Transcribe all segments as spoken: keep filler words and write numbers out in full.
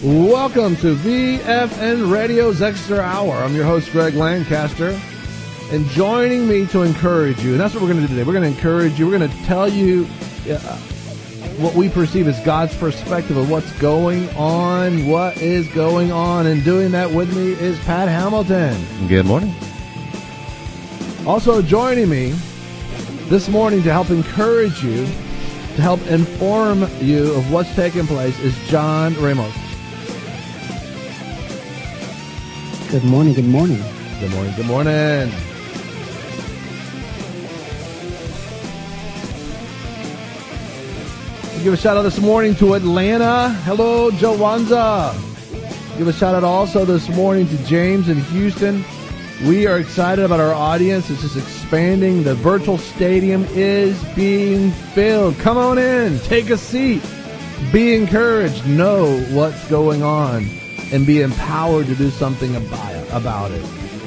Welcome to V F N Radio's Extra Hour. I'm your host, Greg Lancaster, and joining me to encourage you, and that's what we're going to do today. We're going to encourage you. We're going to tell you uh, what we perceive as God's perspective of what's going on, what is going on, and doing that with me is Pat Hamilton. Good morning. Also joining me this morning to help encourage you, to help inform you of what's taking place is John Ramos. Good morning, good morning. Good morning, good morning. Give a shout out this morning to Atlanta. Hello, Jawanza. Give a shout out also this morning to James in Houston. We are excited about our audience. It's just expanding. The virtual stadium is being filled. Come on in. Take a seat. Be encouraged. Know what's going on. And be empowered to do something about it.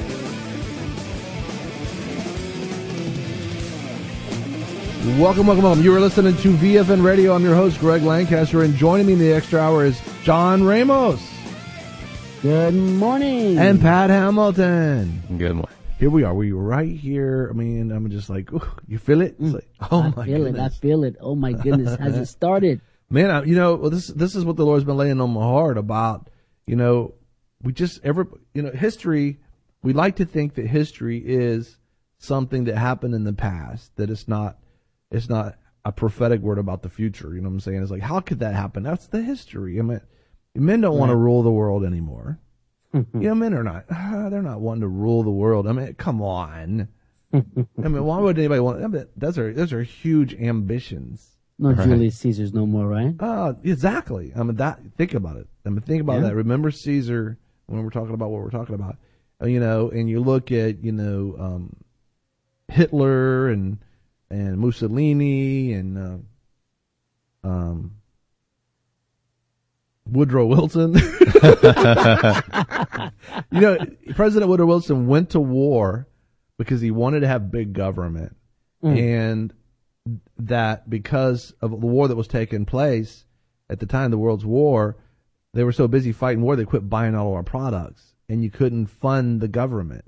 Welcome, welcome, welcome. You are listening to V F N Radio. I'm your host, Greg Lancaster, and joining me in the extra hour is John Ramos. Good morning. And Pat Hamilton. Good morning. Here we are. We right here. I mean, I'm just like, ooh, you feel it? It's like, oh I my feel goodness. it. I feel it. Oh my goodness. Has it started? Man, I, you know, well, this this is what the Lord's been laying on my heart about. You know, we just ever, you know, history. We like to think that history is something that happened in the past. That it's not. It's not a prophetic word about the future. You know what I'm saying? It's like, how could that happen? That's the history. I mean, men don't right. want to rule the world anymore. You know, men are not. Uh, they're not wanting to rule the world. I mean, come on. I mean, why would anybody want? I mean, those are those are huge ambitions. No right? Julius Caesar's no more, right? Uh, exactly. I mean, that. Think about it. I mean, think about yeah. that. Remember Caesar when we're talking about what we're talking about. You know, and you look at you know um, Hitler and. and Mussolini and uh, um, Woodrow Wilson. You know, President Woodrow Wilson went to war because he wanted to have big government. Mm. And that because of the war that was taking place at the time, the World's War, they were so busy fighting war, they quit buying all of our products. And you couldn't fund the government.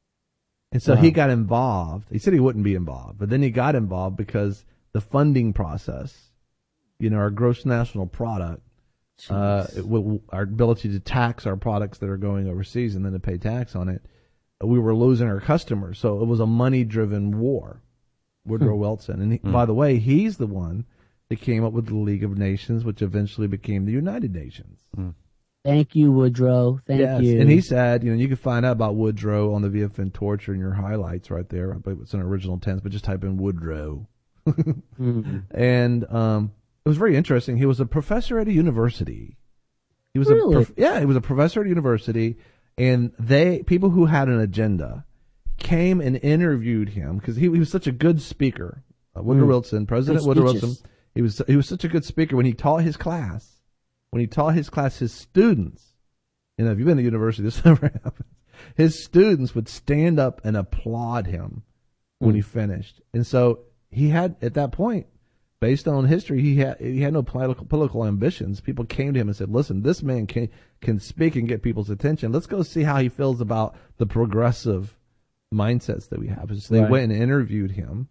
And so wow. he got involved. He said he wouldn't be involved, but then he got involved because the funding process, you know, our gross national product, uh, it will, our ability to tax our products that are going overseas and then to pay tax on it, we were losing our customers. So it was a money-driven war, Woodrow hmm. Wilson. And he, hmm. by the way, he's the one that came up with the League of Nations, which eventually became the United Nations. Hmm. Thank you, Woodrow. Thank yes. you. And he said, you know, you can find out about Woodrow on the V F N Torture in your highlights right there. I believe it's an original tense, but just type in Woodrow. mm-hmm. And um, it was very interesting. He was a professor at a university. He was really? a prof- yeah, he was a professor at a university, and they people who had an agenda came and interviewed him because he, he was such a good speaker. Uh, Woodrow mm. Wilson, President Woodrow Wilson, he was he was such a good speaker when he taught his class. When he taught his class, his students, you know, if you've been to university, this never happens. His students would stand up and applaud him when mm. he finished. And so he had, at that point, based on history, he had he had no political, political ambitions. People came to him and said, listen, this man can, can speak and get people's attention. Let's go see how he feels about the progressive mindsets that we have. So they right. went and interviewed him,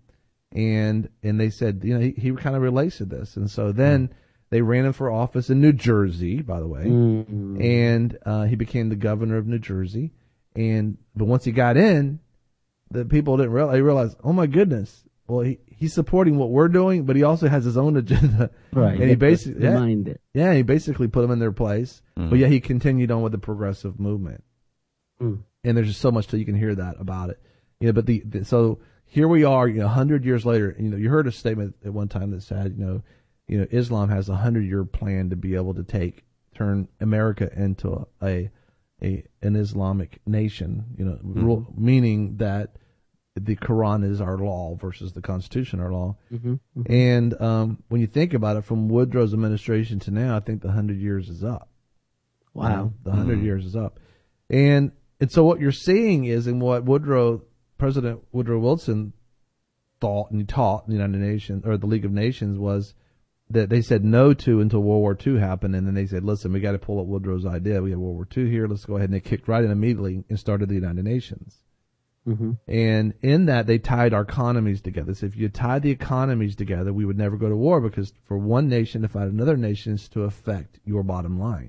and and they said, you know, he, he kind of relates to this. And so then... Mm. They ran him for office in New Jersey, by the way, mm-hmm. and uh, he became the governor of New Jersey. And but once he got in, the people didn't realize. They realized, oh my goodness, well he, he's supporting what we're doing, but he also has his own agenda. Right. And he basically, yeah, it. yeah, he basically put them in their place. Mm-hmm. But yeah, he continued on with the progressive movement. Mm. And there's just so much that you can hear that about it. You know, but the, the so here we are, you know, a hundred years later. And, you know, you heard a statement at one time that said, you know. You know, Islam has a hundred-year plan to be able to take, turn America into a, a, a an Islamic nation. You know, mm-hmm. rule, meaning that the Quran is our law versus the Constitution, our law. Mm-hmm. Mm-hmm. And um, when you think about it, from Woodrow's administration to now, I think the hundred years is up. Wow, you know, the hundred mm-hmm. years is up. And and so what you're seeing is, in what Woodrow, President Woodrow Wilson, thought and he taught in the United Nations or the League of Nations was. that they said no to until World War Two happened, and then they said, listen, we got to pull up Woodrow's idea. We have World War Two here. Let's go ahead. And they kicked right in immediately and started the United Nations. Mm-hmm. And in that, they tied our economies together. So if you tied the economies together, we would never go to war, because for one nation to fight another nation is to affect your bottom line.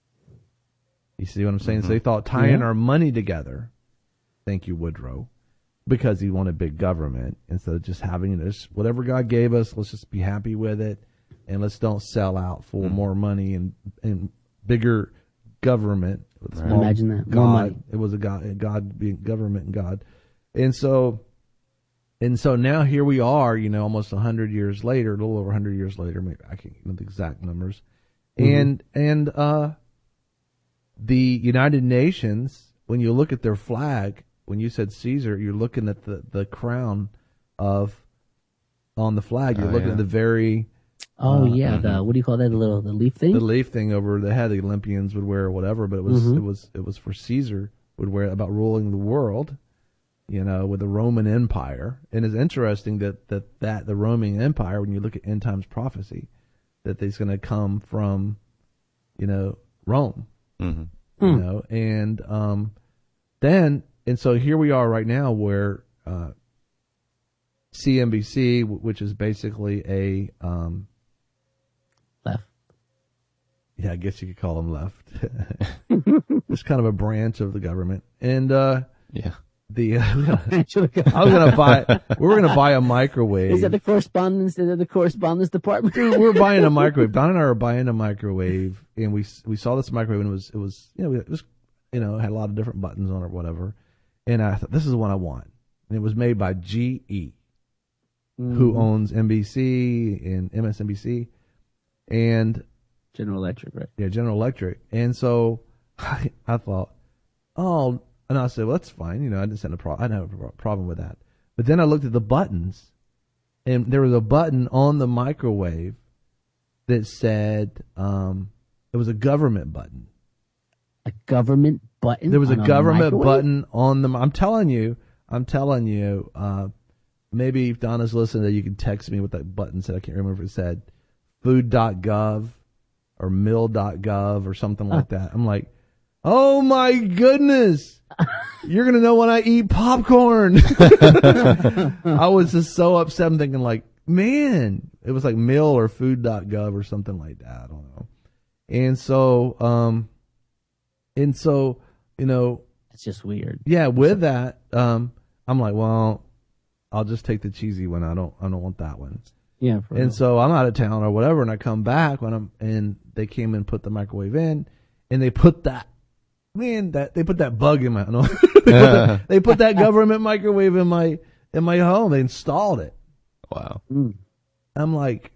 You see what I'm saying? Mm-hmm. So they thought tying yeah. our money together, thank you, Woodrow, because he wanted big government instead of just having, you know, just whatever God gave us, let's just be happy with it, and let's don't sell out for mm-hmm. more money and, and bigger government. Right. Imagine that. More God, money. It was a God, God being government and God. And so, and so now here we are, you know, almost a hundred years later, a little over a hundred years later, maybe I can't know the exact numbers. Mm-hmm. And, and, uh, the United Nations, when you look at their flag, when you said Caesar, you're looking at the, the crown of, on the flag, you're oh, looking yeah. at the very, Oh uh, yeah, mm-hmm. the what do you call that? The little the leaf thing. The leaf thing over the head. The Olympians would wear or whatever, but it was mm-hmm. it was it was for Caesar would wear it about ruling the world, you know, with the Roman Empire. And it's interesting that that, that the Roman Empire, when you look at end times prophecy, that it's going to come from, you know, Rome, mm-hmm. you mm. know, and um, then and so here we are right now where uh, C N B C, which is basically a um, left. Yeah, I guess you could call them left. It's kind of a branch of the government, and uh, yeah, the uh, I was gonna buy. We were gonna buy a microwave. Is that the correspondence? Is that the correspondence department? we were buying a microwave. Don and I were buying a microwave, and we we saw this microwave, and it was it was you know it was you know it had a lot of different buttons on it, or whatever. And I thought, this is the one I want, and it was made by G E. Mm-hmm. Who owns N B C and M S N B C and General Electric, right? Yeah, General Electric. And so I, I thought, oh, and I said, well, that's fine. You know, I didn't have a problem. I didn't have a problem with that. But then I looked at the buttons, and there was a button on the microwave that said um, it was a government button. A government button. There was a government a button on the. I'm telling you, I'm telling you. Uh, Maybe if Donna's listening, you can text me what that button said. I can't remember if it said food dot gov or mill dot gov or something like that. I'm like, oh my goodness. You're going to know when I eat popcorn. I was just so upset. I'm thinking like, man, it was like mill or food dot gov or something like that. I don't know. And so, um, and so, you know. It's just weird. Yeah. With that, um, I'm like, well, I'll just take the cheesy one. I don't, I don't want that one. Yeah. For and real. so I'm out of town or whatever, and I come back when I'm, and they came and put the microwave in, and they put that, man, that they put that bug in my, no, they, put that, they put that government microwave in my, in my home. They installed it. Wow. Mm. I'm like,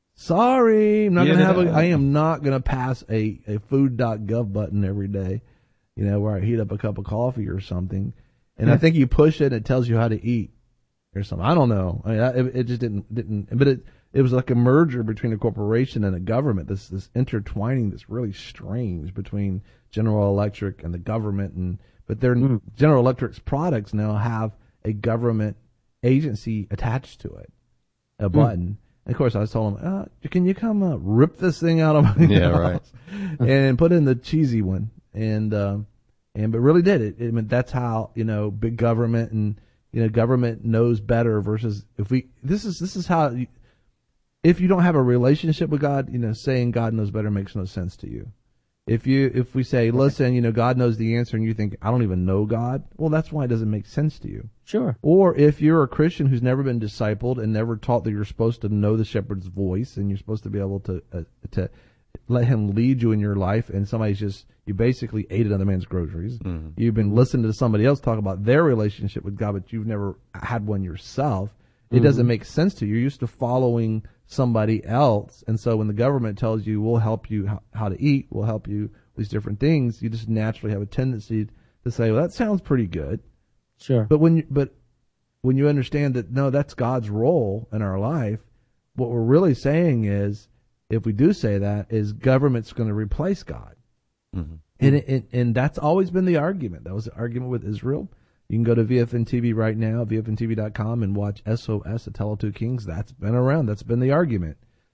sorry, I'm not Yeah, gonna have a, no. I am not gonna pass a, a food dot gov button every day, you know, where I heat up a cup of coffee or something, and I think you push it, and it tells you how to eat. Or something. I don't know. I mean, it, it just didn't, didn't, but it, it was like a merger between a corporation and a government. This, this intertwining that's really strange between General Electric and the government. And, but their mm. General Electric's products now have a government agency attached to it, a button. Mm. And of course, I told them, uh, can you come uh, rip this thing out of my yeah, house? Right. And put in the cheesy one. And, um, and, but really did it. I mean, that's how, you know, big government and, you know, government knows better versus if we, this is, this is how, you, if you don't have a relationship with God, you know, saying God knows better makes no sense to you. If you, if we say, listen, you know, God knows the answer and you think, I don't even know God, well, that's why it doesn't make sense to you. Sure. Or if you're a Christian who's never been discipled and never taught that you're supposed to know the shepherd's voice and you're supposed to be able to, uh, to let him lead you in your life, and somebody's just, you basically ate another man's groceries. Mm-hmm. You've been listening to somebody else talk about their relationship with God, but you've never had one yourself. It mm-hmm. doesn't make sense to you. You're used to following somebody else. And so when the government tells you, we'll help you how, how to eat, we'll help you with these different things, you just naturally have a tendency to say, well, that sounds pretty good. Sure. But when you, but when you understand that, no, that's God's role in our life, what we're really saying is, if we do say that, is government's going to replace God. Mm-hmm. And, it, and that's always been the argument. That was the argument with Israel. You can go to V F N T V right now, V F N T V dot com, and watch S O S, A Tale of Two Kings. That's been around. That's been the argument.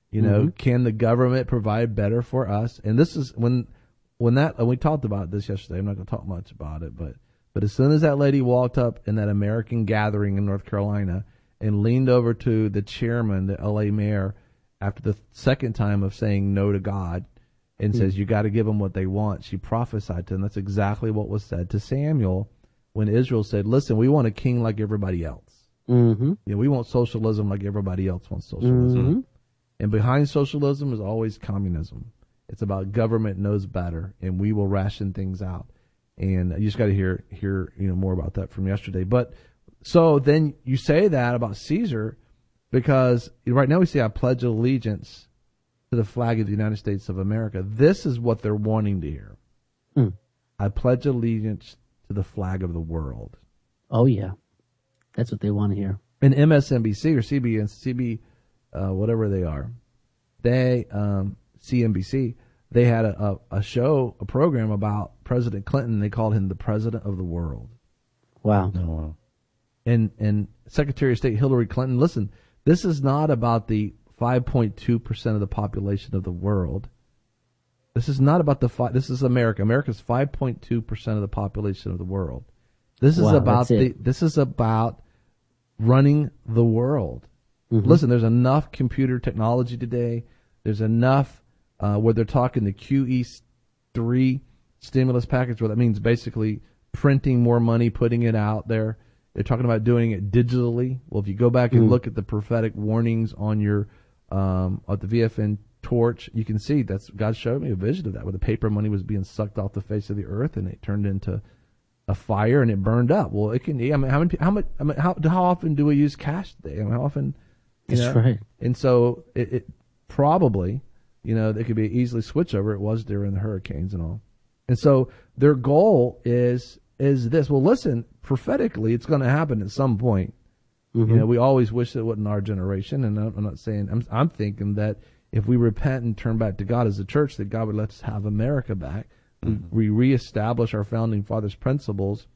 You know, Mm-hmm. can the government provide better for us? And this is when, when that, and we talked about this yesterday. I'm not going to talk much about it, but, but as soon as that lady walked up in that American gathering in North Carolina and leaned over to the chairman, the L A mayor, after the second time of saying no to God, and mm-hmm. says, you got to give them what they want, she prophesied to them. That's exactly what was said to Samuel when Israel said, listen, we want a king like everybody else. Mm-hmm. You know, we want socialism like everybody else wants socialism. Mm-hmm. And behind socialism is always communism. It's about government knows better, and we will ration things out. And you just got to hear hear you know more about that from yesterday. But so then you say that about Caesar, because right now we say I pledge allegiance to the flag of the United States of America. This is what they're wanting to hear. Hmm. I pledge allegiance to the flag of the world. Oh yeah, that's what they want to hear. And M S N B C or C B S, C B, uh, whatever they are, they um, C N B C. They had a, a, a show, a program about President Clinton. They called him the president of the world. Wow. Oh, wow. And and Secretary of State Hillary Clinton, listen, this is not about the five point two percent of the population of the world. This is not about the fi- this is America. America's five point two percent of the population of the world. This is Wow, about that's the it. this is about running the world. Mm-hmm. Listen, there's enough computer technology today. There's enough uh, where they're talking the Q E three stimulus package, where that means basically printing more money, putting it out there. They're talking about doing it digitally. Well, if you go back and Mm. look at the prophetic warnings on your um, at the V F N torch, you can see that's God showed me a vision of that, where the paper money was being sucked off the face of the earth, and it turned into a fire and it burned up. Well, it can. I mean, how many? How much? I mean, how how often do we use cash today? I mean, how often? You That's know? right. And so it, it probably, you know, there could be easily switch over. It was during the hurricanes and all. And so their goal is is this. Well, listen, prophetically, it's going to happen at some point. Mm-hmm. You know, we always wish it wasn't our generation, and I'm, I'm not saying. I'm I'm thinking that if we repent and turn back to God as a church, that God would let us have America back. Mm-hmm. We, we reestablish our founding fathers' principles.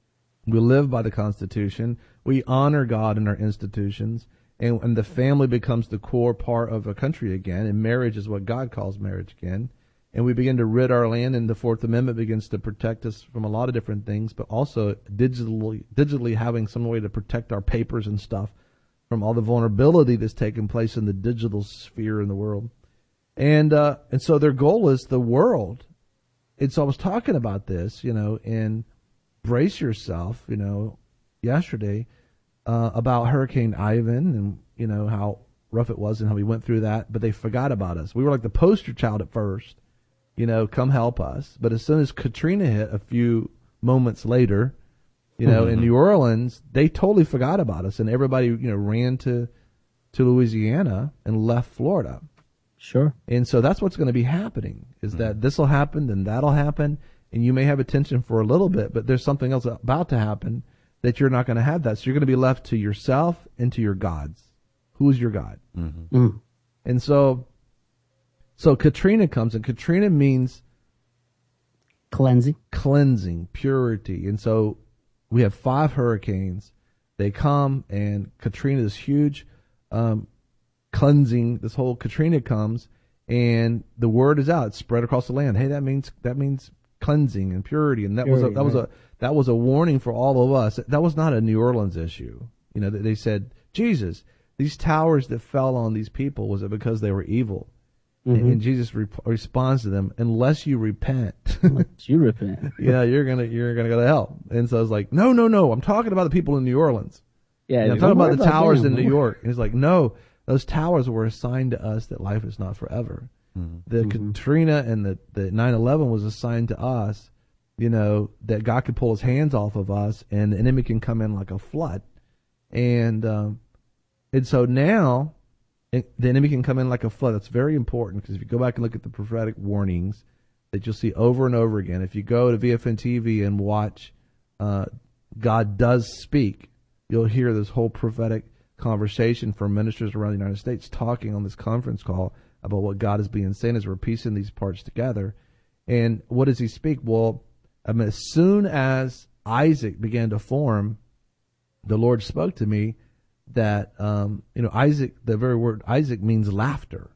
We live by the Constitution. We honor God in our institutions. And, and the family becomes the core part of a country again, and marriage is what God calls marriage again. And we begin to rid our land, and the Fourth Amendment begins to protect us from a lot of different things, but also digitally, digitally having some way to protect our papers and stuff from all the vulnerability that's taking place in the digital sphere in the world. And uh, and so their goal is the world. And so I was talking about this, you know, and brace yourself, you know, yesterday. Uh, about Hurricane Ivan and, you know, how rough it was and how we went through that, but they forgot about us. We were like the poster child at first, you know, come help us. But as soon as Katrina hit a few moments later, you know, mm-hmm. in New Orleans, they totally forgot about us, and everybody, you know, ran to to Louisiana and left Florida. Sure. And so that's what's going to be happening, is mm-hmm. that this will happen, then that'll happen, and you may have attention for a little bit, but there's something else about to happen that you're not going to have that. So you're going to be left to yourself and to your gods. Who's your God? Mm-hmm. Mm. And so, so Katrina comes, and Katrina means cleansing, cleansing, purity. And so we have five hurricanes. They come, and Katrina, this huge um, cleansing, this whole Katrina comes, and the word is out. It's spread across the land. Hey, that means that means cleansing and purity, and that purity, was a, that right. was a that was a warning for all of us. That was not a New Orleans issue. You know, they said, Jesus, these towers that fell on these people, was it because they were evil? Mm-hmm. And Jesus re- responds to them, unless you repent, unless you repent, yeah, you're gonna you're gonna go to hell. And so I was like, no, no, no, I'm talking about the people in New Orleans. Yeah, you know, I'm talking about the about towers them. in New York. And he's like, no, those towers were assigned to us that life is not forever. Mm-hmm. The mm-hmm. Katrina and the the nine eleven was assigned to us. You know, that God could pull his hands off of us, and the enemy can come in like a flood. And um, and so now, it, the enemy can come in like a flood. That's very important, because if you go back and look at the prophetic warnings that you'll see over and over again, if you go to V F N T V and watch uh, God Does Speak, you'll hear this whole prophetic conversation from ministers around the United States talking on this conference call about what God is being saying as we're piecing these parts together. And what does he speak? Well, I mean, as soon as Isaac began to form, the Lord spoke to me that, um, you know, Isaac, the very word Isaac means laughter.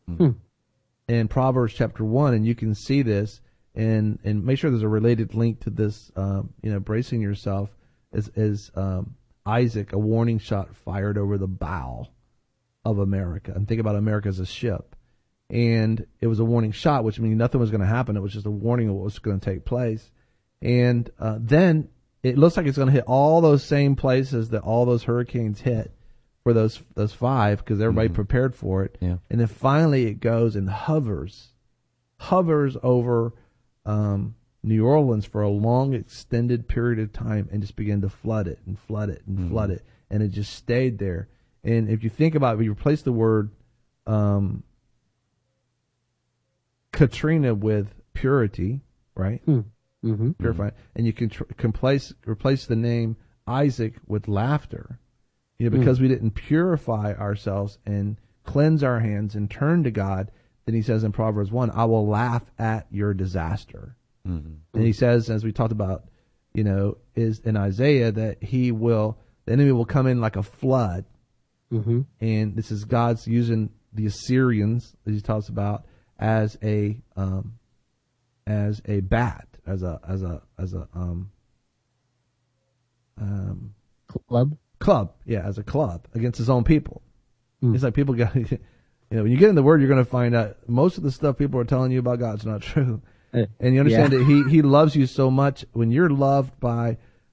Hmm. in Proverbs chapter one, and you can see this, and and make sure there's a related link to this. Um, you know, bracing yourself is is um, Isaac, a warning shot fired over the bow of America, and think about America as a ship, and it was a warning shot, which means nothing was going to happen. It was just a warning of what was going to take place, and uh, then it looks like it's going to hit all those same places that all those hurricanes hit. For those those five, because everybody mm-hmm. prepared for it, yeah. And then finally it goes and hovers, hovers over um, New Orleans for a long, extended period of time, and just began to flood it and flood it and mm-hmm. flood it, and it just stayed there. And if you think about it, if you replace the word um, Katrina with purity, right? Mm-hmm. Purify, and you can tr- replace replace the name Isaac with laughter. You know, because mm. we didn't purify ourselves and cleanse our hands and turn to God, then he says in Proverbs one, I will laugh at your disaster. Mm-hmm. And he says, as we talked about, you know, is in Isaiah, that he will, the enemy will come in like a flood. Mm-hmm. And this is God's using the Assyrians, that he talks about, as a, um, as a bat, as a, as a, as a, um, um, club. Club, yeah, as a club against his own people. Mm. It's like people got, you know, when you get in the Word, you're going to find out most of the stuff people are telling you about God's not true. Uh, and you understand yeah. that He He loves you so much. When you're loved by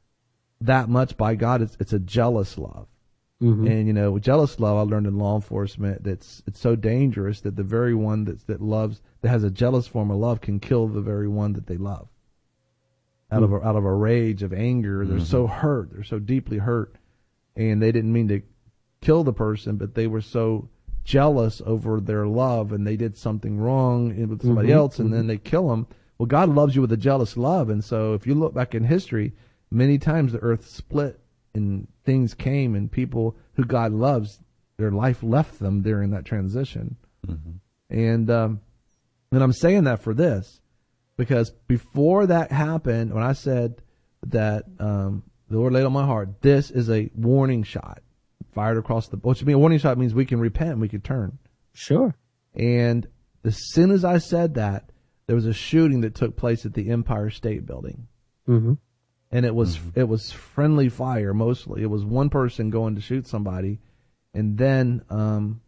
that much by God, it's it's a jealous love. Mm-hmm. And you know, with jealous love, I learned in law enforcement that's it's so dangerous that the very one that's that loves that has a jealous form of love can kill the very one that they love. Out mm. of a, out of a rage of anger, mm-hmm. they're so hurt, they're so deeply hurt. And they didn't mean to kill the person, but they were so jealous over their love, and they did something wrong with somebody mm-hmm, else, and mm-hmm. then they kill them. Well, God loves you with a jealous love, and so if you look back in history, many times the earth split, and things came, and people who God loves, their life left them during that transition. Mm-hmm. And um, and I'm saying that for this, because before that happened, when I said that. Um, The Lord laid on my heart, this is a warning shot fired across the, which means a warning shot means we can repent, we can turn. Sure. And as soon as I said that, there was a shooting that took place at the Empire State Building. Mm-hmm. And it was, mm-hmm. it was friendly fire mostly. It was one person going to shoot somebody. And then, um,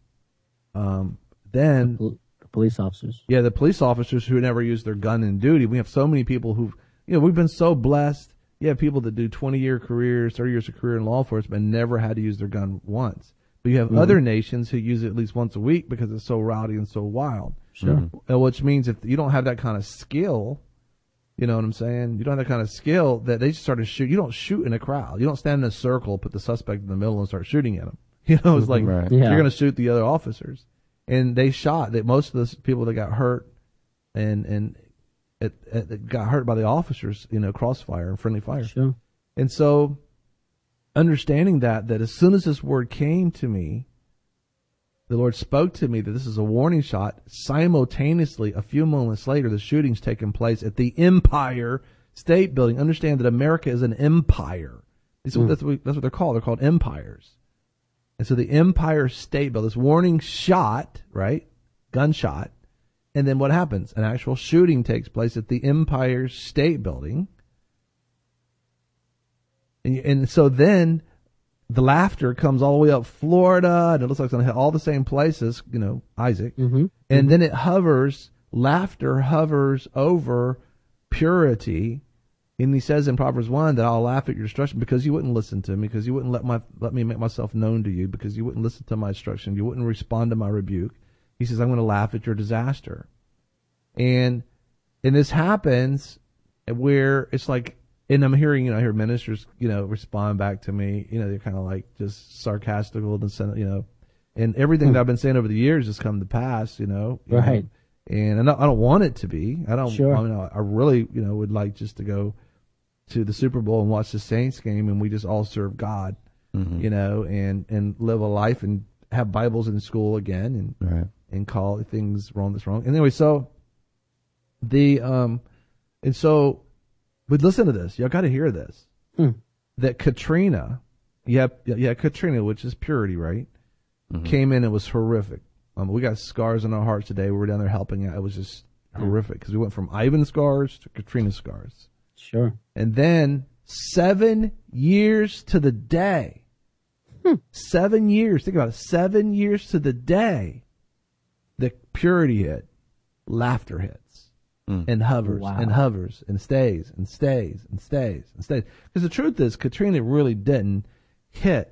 um, then. The, pol- the police officers. Yeah, the police officers who never used their gun in duty. We have so many people who, you know, we've been so blessed. You have people that do twenty-year careers, thirty years of career in law enforcement, and never had to use their gun once. But you have mm-hmm. other nations who use it at least once a week because it's so rowdy and so wild. Sure. Mm-hmm. Which means if you don't have that kind of skill, you know what I'm saying? You don't have that kind of skill that they just started shoot. You don't shoot in a crowd. You don't stand in a circle, put the suspect in the middle, and start shooting at him. You know, it's like right. yeah. you're going to shoot the other officers. And they shot that most of the people that got hurt and and. It, it got hurt by the officers, you know, crossfire and friendly fire. Sure. And so, understanding that, that as soon as this word came to me, the Lord spoke to me that this is a warning shot. Simultaneously, a few moments later, the shooting's taking place at the Empire State Building. Understand that America is an empire. That's what, mm. that's, what, that's what they're called. They're called empires. And so the Empire State Building, this warning shot, right? Gunshot. And then what happens? An actual shooting takes place at the Empire State Building. And, and so then the laughter comes all the way up Florida, and it looks like it's going to hit all the same places, you know, Isaac. Mm-hmm. And mm-hmm. then it hovers, laughter hovers over purity. And he says in Proverbs one that I'll laugh at your destruction because you wouldn't listen to me, because you wouldn't let my let me make myself known to you, because you wouldn't listen to my instruction, you wouldn't respond to my rebuke. He says, I'm going to laugh at your disaster. And and this happens where it's like, and I'm hearing, you know, I hear ministers, you know, respond back to me, you know, they're kind of like just sarcastical, and, you know, and everything that I've been saying over the years has come to pass, you know. You right. know, and I don't, I don't want it to be. I don't, sure. I mean, I really, you know, would like just to go to the Super Bowl and watch the Saints game and we just all serve God, mm-hmm. you know, and, and live a life and have Bibles in school again and, right. and call things wrong that's wrong. And anyway, so the, um, and so, but listen to this. Y'all got to hear this. Hmm. That Katrina, yeah, yeah, Katrina, which is purity, right? Mm-hmm. Came in and was horrific. Um, we got scars on our hearts today. We were down there helping out. It was just horrific because we went from Ivan scars to Katrina scars. Sure. And then seven years to the day. Hmm. Seven years. Think about it. Seven years to the day. The purity hit. Laughter hits. Mm. And hovers wow. and hovers and stays and stays and stays and stays. Because the truth is, Katrina really didn't hit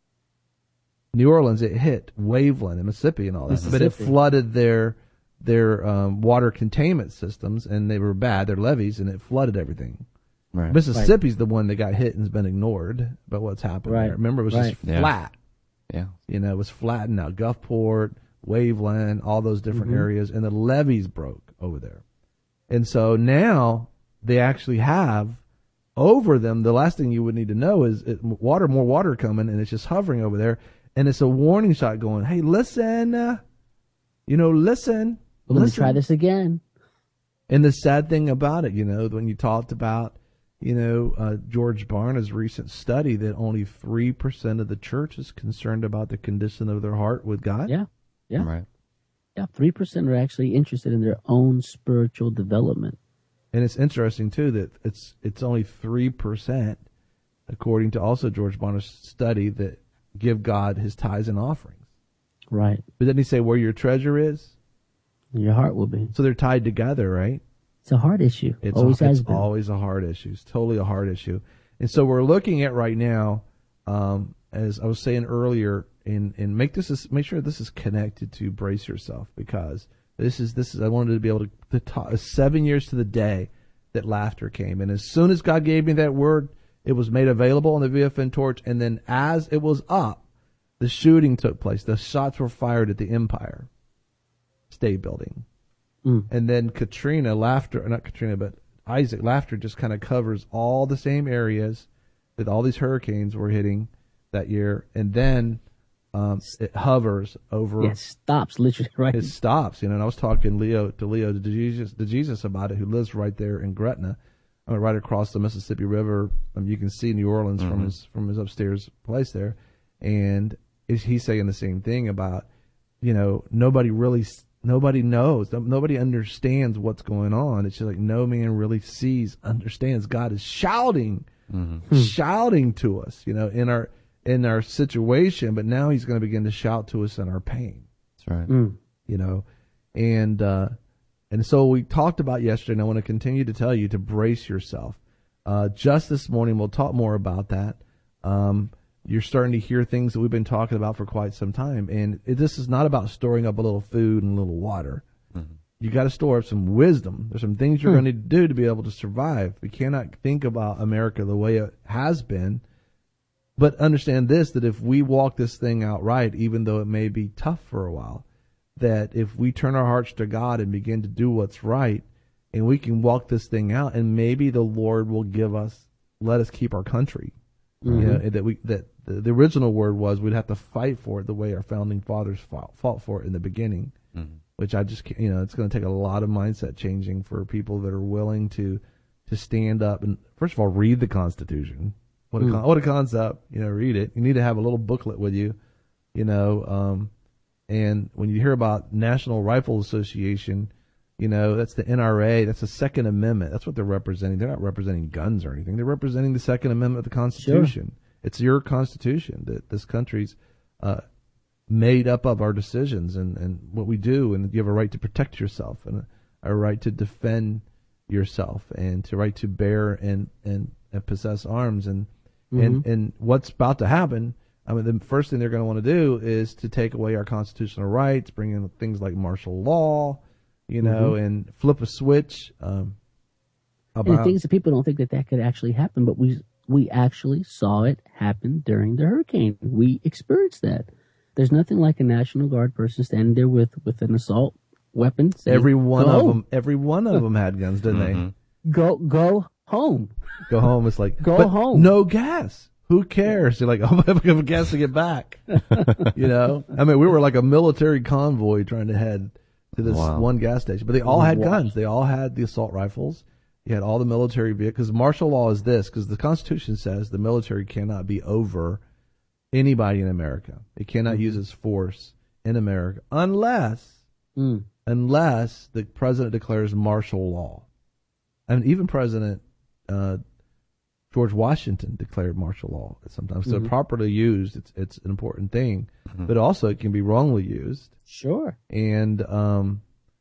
New Orleans. It hit Waveland and Mississippi and all that. But it flooded their their um, water containment systems, and they were bad, their levees, and it flooded everything. Right. Mississippi's right. the one that got hit and has been ignored by what's happened right. there. Remember, it was right. just yeah. flat. Yeah. You know, it was flattened out. Gulfport, Waveland, all those different mm-hmm. areas, and the levees broke over there. And so now they actually have over them, the last thing you would need to know is it, water, more water coming, and it's just hovering over there, and it's a warning shot going, hey, listen, uh, you know, listen. Well, let listen. me try this again. And the sad thing about it, you know, when you talked about, you know, uh, George Barna's recent study that only three percent of the church is concerned about the condition of their heart with God. Yeah, yeah. Right. Yeah, three percent are actually interested in their own spiritual development. And it's interesting, too, that it's it's only three percent, according to also George Barna's study, that give God his tithes and offerings. Right. But didn't he say where your treasure is? Your heart will be. So they're tied together, right? It's a heart issue. It's always a, has it's been. always a heart issue. It's totally a heart issue. And so we're looking at right now, um, as I was saying earlier, and and make this is, make sure this is connected to brace yourself, because this is this is I wanted to be able to, to talk seven years to the day that laughter came, and as soon as God gave me that word, it was made available on the V F N torch, and then as it was up, the shooting took place. The shots were fired at the Empire State Building. Mm. And then Katrina, laughter, not Katrina, but Isaac, laughter just kind of covers all the same areas that all these hurricanes were hitting that year. And then um, it hovers over. Yeah, it stops, literally, right? It stops, you know. And I was talking Leo to Leo to Jesus, to Jesus about it, who lives right there in Gretna, I mean, right across the Mississippi River. Um, you can see New Orleans mm-hmm. from his from his upstairs place there. And is he's saying the same thing about, you know, nobody really. Nobody knows. Nobody understands what's going on. It's just like no man really sees, understands. God is shouting, mm-hmm. shouting to us, you know, in our in our situation. But now He's going to begin to shout to us in our pain. That's right. Mm. You know, and uh, and so we talked about yesterday, and I want to continue to tell you to brace yourself. Uh, just this morning, we'll talk more about that. Um, You're starting to hear things that we've been talking about for quite some time. And it, this is not about storing up a little food and a little water. Mm-hmm. You got to store up some wisdom. There's some things you're mm. going to do to be able to survive. We cannot think about America the way it has been. But understand this, that if we walk this thing out right, even though it may be tough for a while, that if we turn our hearts to God and begin to do what's right, and we can walk this thing out, and maybe the Lord will give us, let us keep our country. Mm-hmm. You know, that we that the, the original word was we'd have to fight for it the way our founding fathers fought, fought for it in the beginning, mm-hmm. which I just can't, you know, it's going to take a lot of mindset changing for people that are willing to to stand up and first of all read the Constitution. What a mm. con- what a concept, you know, read it. You need to have a little booklet with you, you know, um, and when you hear about National Rifle Association, you know, that's the N R A, that's the Second Amendment. That's what they're representing. They're not representing guns or anything. They're representing the Second Amendment of the Constitution. Sure. It's your Constitution that this country's uh, made up of our decisions and, and what we do, and you have a right to protect yourself and a, a right to defend yourself and to right to bear and, and, and possess arms. And, mm-hmm. and and what's about to happen, I mean, the first thing they're going to want to do is to take away our constitutional rights, bring in things like martial law, you know, mm-hmm. and flip a switch. Um, about and the things that people don't think that that could actually happen, but we we actually saw it happen during the hurricane. We experienced that. There's nothing like a National Guard person standing there with, with an assault weapon. Saying, every one go of home. them, every one of them had guns, didn't mm-hmm. they? Go go home. Go home. It's like go but home. No gas. Who cares? You're like, oh, I have gas to get back. You know, I mean, we were like a military convoy trying to head to this wow. one gas station, but they all had wow. guns. They all had the assault rifles. You had all the military vehicles. Martial law is this, because the Constitution says the military cannot be over anybody in America. It cannot mm-hmm. use its force in America unless Mm. unless the president declares martial law. And even President uh, George Washington declared martial law sometimes. So Mm-hmm. properly used, it's it's an important thing, Mm-hmm. but also it can be wrongly used. Sure. And um,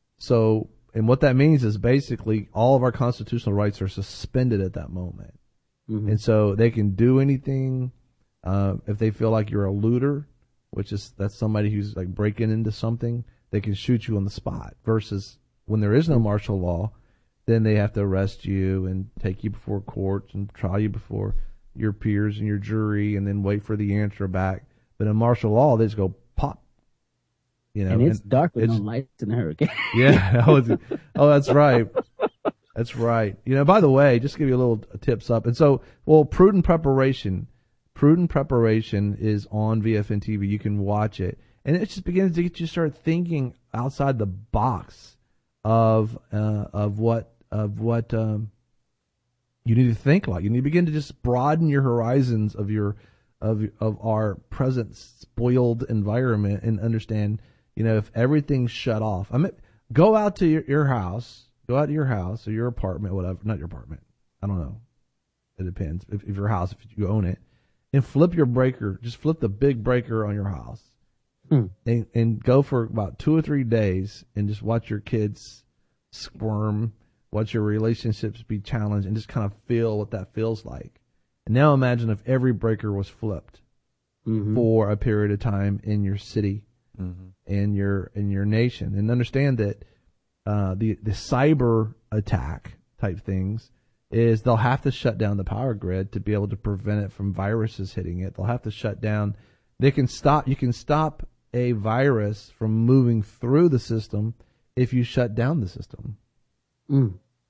so, and what that means is basically all of our constitutional rights are suspended at that moment. Mm-hmm. And so they can do anything uh, if they feel like you're a looter, which is that's somebody who's like breaking into something. They can shoot you on the spot. Versus when there is no martial law, then they have to arrest you and take you before courts and trial you before your peers and your jury, and then wait for the answer back. But in martial law, they just go pop. You know, and it's and dark with it's- no lights in the hurricane. Yeah. Oh, it's- oh, that's right. That's right. You know, by the way, just to give you a little tips up. And so, well, prudent preparation, prudent preparation is on V F N T V. You can watch it, and it just begins to get you to start thinking outside the box of uh, of what of what um, you need to think like. You need to begin to just broaden your horizons of your of of our present spoiled environment and understand. You know, if everything's shut off, I mean, go out to your, your house. Go out to your house or your apartment, whatever. Not your apartment. I don't know. It depends. If, if your house, if you own it, and flip your breaker. Just flip the big breaker on your house, Hmm. and and go for about two or three days, and just watch your kids squirm, watch your relationships be challenged, and just kind of feel what that feels like. And now imagine if every breaker was flipped Mm-hmm. for a period of time in your city, Mm-hmm. in your in your nation, and understand that. Uh, the the cyber attack type things is they'll have to shut down the power grid to be able to prevent it from viruses hitting it. They'll have to shut down. They can stop. You can stop a virus from moving through the system if you shut down the system. Mm.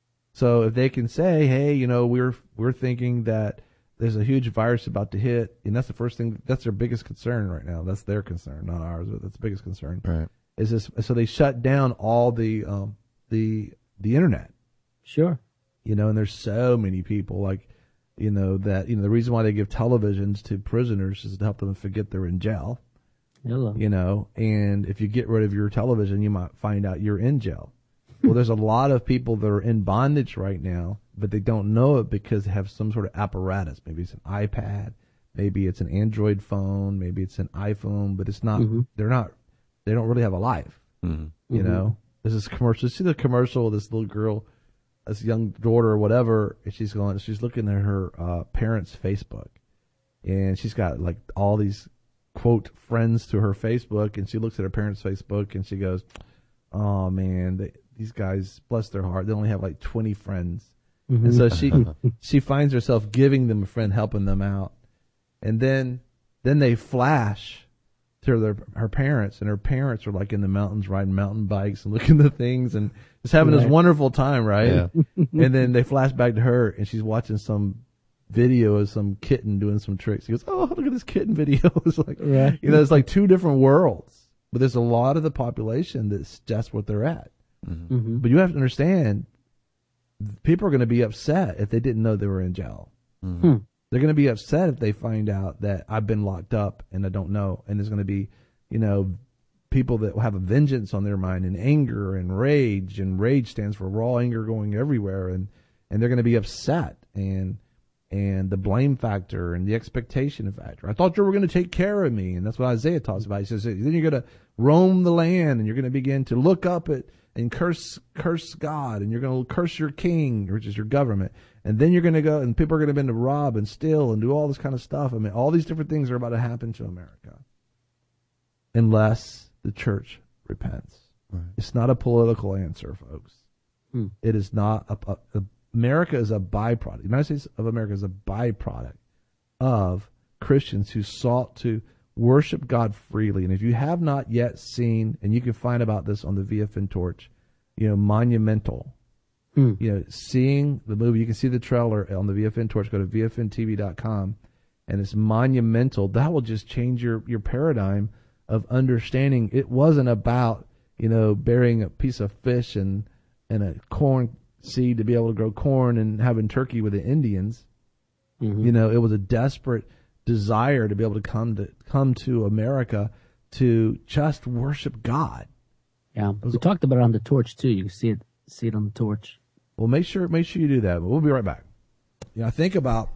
So if they can say, hey, you know, we're we're thinking that there's a huge virus about to hit, and that's the first thing. That's their biggest concern right now. That's their concern, not ours, but that's the biggest concern. Right. Is this so they shut down all the um the the internet, Sure. you know, and there's so many people like, you know, that you know the reason why they give televisions to prisoners is to help them forget they're in jail, Hello. you know, and if you get rid of your television, you might find out you're in jail. Well, there's a lot of people that are in bondage right now, but they don't know it because they have some sort of apparatus. Maybe it's an iPad, maybe it's an Android phone, maybe it's an iPhone, but it's not. Mm-hmm. They're not. They don't really have a life. Mm-hmm. You Mhm. know, there's this commercial. See the commercial of this little girl, this young daughter or whatever, and she's going, she's looking at her uh, parents' Facebook, and she's got like all these quote friends to her Facebook, and she looks at her parents' Facebook, and she goes, "Oh man, they, these guys, bless their heart, they only have like twenty friends," Mhm. and so she she finds herself giving them a friend, helping them out, and then then they flash to their her parents, and her parents are like in the mountains riding mountain bikes and looking at things and just having this Right. wonderful time, right? Yeah. And then they flash back to her, and she's watching some video of some kitten doing some tricks. He goes, "Oh, look at this kitten video!" It's like, Right. you know, it's like two different worlds. But there's a lot of the population that's just what they're at. Mm-hmm. Mm-hmm. But you have to understand, people are going to be upset if they didn't know they were in jail. Mm-hmm. Hmm. They're going to be upset if they find out that I've been locked up and I don't know. And there's going to be, you know, people that will have a vengeance on their mind and anger and rage. And rage stands for raw anger going everywhere. And, and they're going to be upset. And, and the blame factor and the expectation factor. I thought you were going to take care of me. And that's what Isaiah talks about. He says, then you're going to roam the land and you're going to begin to look up at and curse, curse God. And you're going to curse your king, which is your government. And then you're going to go, and people are going to begin to rob and steal and do all this kind of stuff. I mean, all these different things are about to happen to America. Unless the church repents. Right. It's not a political answer, folks. Hmm. It It is not. A, a, a, America is a byproduct. The United States of America is a byproduct of Christians who sought to worship God freely. And if you have not yet seen, and you can find about this on the V F N Torch, you know, Monumental. Hmm. You know, seeing the movie, you can see the trailer on the V F N Torch. Go to V F N T V dot com, and it's Monumental. That will just change your, your paradigm of understanding. It wasn't about, you know, burying a piece of fish and, and a corn seed to be able to grow corn and having turkey with the Indians. Mhm. You know, it was a desperate desire to be able to come to come to America to just worship God. Yeah, we talked about it on the torch too. You can see it, see it on the torch. Well, make sure make sure you do that. But we'll be right back. You know, I think about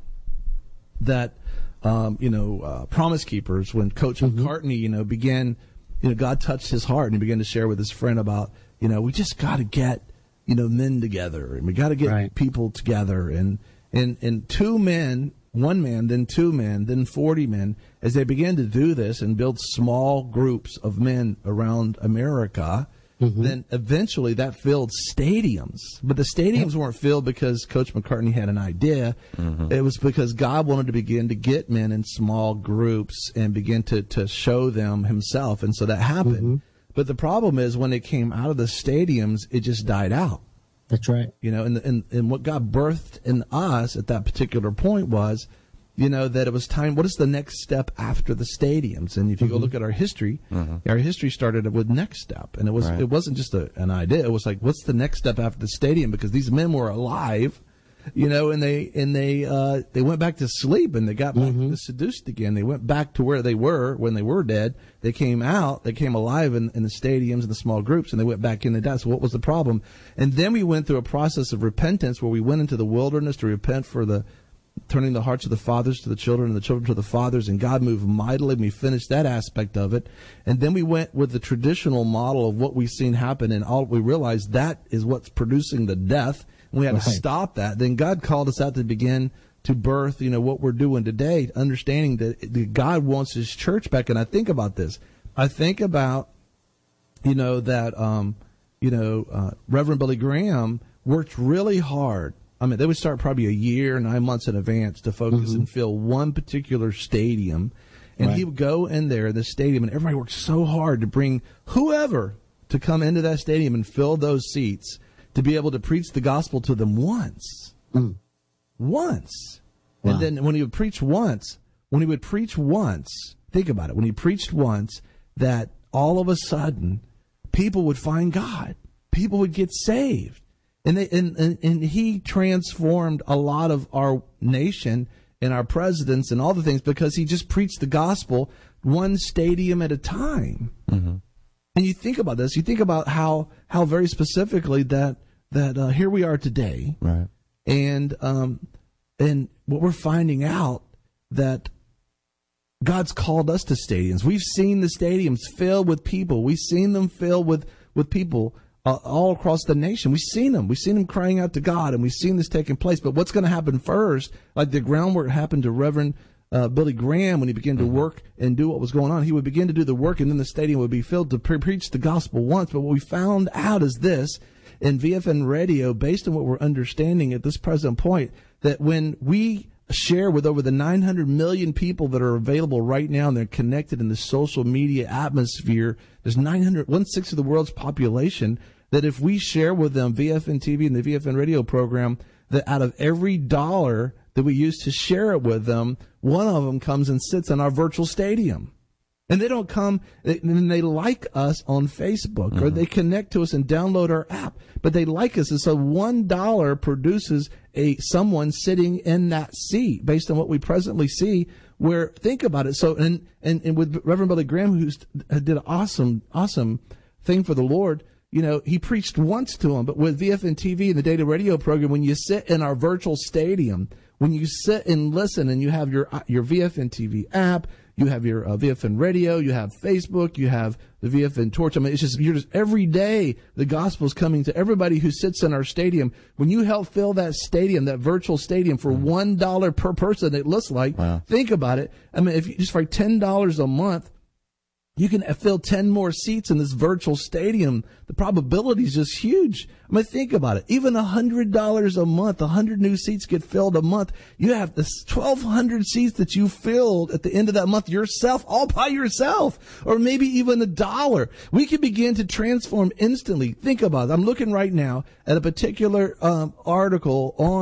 that. Um, you know, uh, Promise Keepers, when Coach mm-hmm. McCartney, you know, began, you know, God touched his heart and he began to share with his friend about, you know, we just got to get, you know, men together and we got to get right. people together and, and, and two men, one man, then two men, then forty men, as they began to do this and build small groups of men around America. Mm-hmm. Then eventually that filled stadiums. But the stadiums weren't filled because Coach McCartney had an idea. Mm-hmm. It was because God wanted to begin to get men in small groups and begin to, to show them himself. And so that happened. Mm-hmm. But the problem is when it came out of the stadiums, it just died out. That's right. You know, and, and, and what God birthed in us at that particular point was, you know, that it was time. What is the next step after the stadiums? And if you mm-hmm. go look at our history, mm-hmm. our history started with Next Step, and it was right. it wasn't just a, an idea. It was like, what's the next step after the stadium? Because these men were alive, you know, and they and they uh, they went back to sleep and they got back mm-hmm. seduced again. They went back to where they were when they were dead. They came out, they came alive in, in the stadiums and the small groups, and they went back in the dead. So what was the problem? And then we went through a process of repentance where we went into the wilderness to repent for the turning the hearts of the fathers to the children and the children to the fathers, and God moved mightily. We finished that aspect of it. And then we went with the traditional model of what we've seen happen, and all we realized that is what's producing the death. And we had right. to stop that. Then God called us out to begin to birth, you know, what we're doing today, understanding that God wants his church back. And I think about this. I think about, you know, that, um, you know, uh, Reverend Billy Graham worked really hard. I mean, they would start probably a year, nine months in advance to focus mm-hmm. and fill one particular stadium. And right. he would go in there in the stadium, and everybody worked so hard to bring whoever to come into that stadium and fill those seats to be able to preach the gospel to them once. Mm. Once. Wow. And then when he would preach once, when he would preach once, think about it, when he preached once, that all of a sudden people would find God. People would get saved. And, they, and, and and he transformed a lot of our nation and our presidents and all the things because he just preached the gospel one stadium at a time. Mm-hmm. And you think about this, you think about how how very specifically that that uh, here we are today, right? And um and what we're finding out that God's called us to stadiums. We've seen the stadiums filled with people. We've seen them filled with with people. Uh, all across the nation. We've seen them. We've seen them crying out to God, and we've seen this taking place. But what's going to happen first, like the groundwork happened to Reverend uh, Billy Graham when he began to work and do what was going on. He would begin to do the work, and then the stadium would be filled to pre- preach the gospel once. But what we found out is this, in V F N radio, based on what we're understanding at this present point, that when we share with over the nine hundred million people that are available right now and they're connected in the social media atmosphere, there's nine hundred, one-sixth of the world's population, that if we share with them V F N T V and the V F N radio program, that out of every dollar that we use to share it with them, one of them comes and sits in our virtual stadium. And they don't come, and they like us on Facebook, mm-hmm. or they connect to us and download our app, but they like us. And so one dollar produces a someone sitting in that seat based on what we presently see, where, think about it. So, and, and, and with Reverend Billy Graham, who did an awesome, awesome thing for the Lord, you know, he preached once to them, but with V F N T V and the data radio program, when you sit in our virtual stadium, when you sit and listen and you have your, your V F N T V app, you have your uh, V F N radio, you have Facebook, you have the V F N Torch. I mean, it's just, you're just, every day the gospel's coming to everybody who sits in our stadium. When you help fill that stadium, that virtual stadium for one dollar per person, it looks like, wow. Think about it. I mean, if you just for ten dollars a month, you can fill ten more seats in this virtual stadium. The probability is just huge. I mean, think about it. Even one hundred dollars a month, one hundred new seats get filled a month. You have this twelve hundred seats that you filled at the end of that month yourself, all by yourself, or maybe even a dollar. We can begin to transform instantly. Think about it. I'm looking right now at a particular um, article on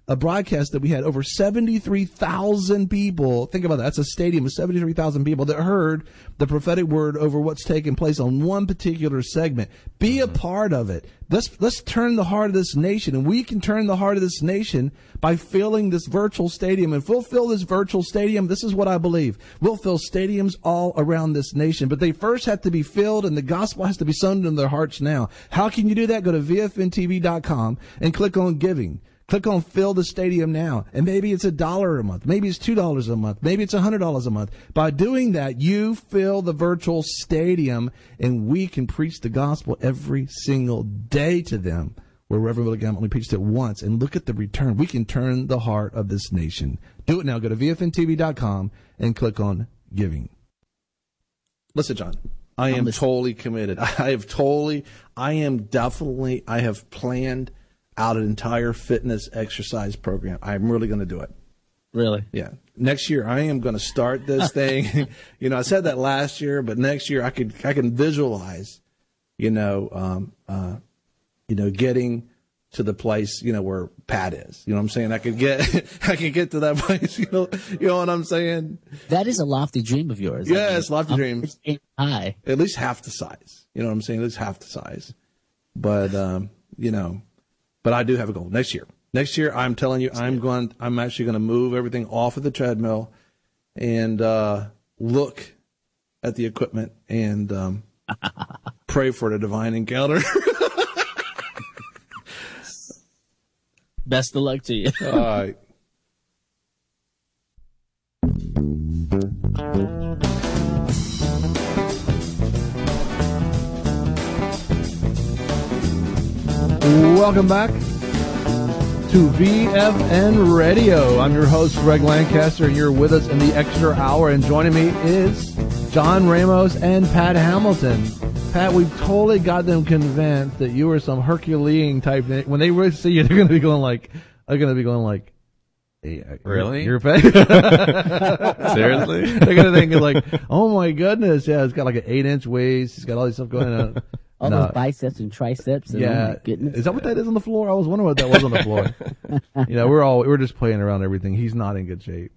a broadcast that we had over seventy-three thousand people. Think about that. That's a stadium of seventy-three thousand people that heard the prophetic word over what's taking place on one particular segment. Be a part of it. Let's, let's turn the heart of this nation, and we can turn the heart of this nation by filling this virtual stadium. And if we'll fill this virtual stadium, this is what I believe. We'll fill stadiums all around this nation, but they first have to be filled, and the gospel has to be sown into their hearts now. How can you do that? Go to V F N T V dot com and click on giving. Click on fill the stadium now. And maybe it's a dollar a month. Maybe it's two dollars a month. Maybe it's a hundred dollars a month. By doing that, you fill the virtual stadium, and we can preach the gospel every single day to them, where Reverend Willie Graham only preached it once. And look at the return. We can turn the heart of this nation. Do it now. Go to V F N T V dot com and click on giving. Listen, John, I am totally committed. I have totally, I am definitely, I have planned out an entire fitness exercise program. I'm really going to do it. Really? Yeah. Next year, I am going to start this thing. You know, I said that last year, but next year I could, I can visualize, you know, um, uh, you know, getting to the place, you know, where Pat is. You know what I'm saying? I could get, I could get to that place. You know, you know what I'm saying? That is a lofty dream of yours. Yeah, I mean, it's lofty dreams. It's high. At least half the size. You know what I'm saying? At least half the size. But, um, you know, but I do have a goal next year. Next year, I'm telling you, I'm going, I'm actually going to move everything off of the treadmill and, uh, look at the equipment and, um, pray for the divine encounter. Best of luck to you. All right. Welcome back to V F N Radio. I'm your host, Greg Lancaster, and you're with us in the extra hour. And joining me is John Ramos and Pat Hamilton. Pat, we've totally got them convinced that you were some Herculean type thing. When they really see you, they're going to be going like, they're going to be going like, hey, really? You're fake? Seriously? They're going to think like, oh my goodness, yeah, it's got like an eight inch waist. It's got all this stuff going on. All no. those biceps and triceps. And yeah. Oh my goodness. Is that what that is on the floor? I was wondering what that was on the floor. You know, we're all, we're just playing around everything. He's not in good shape.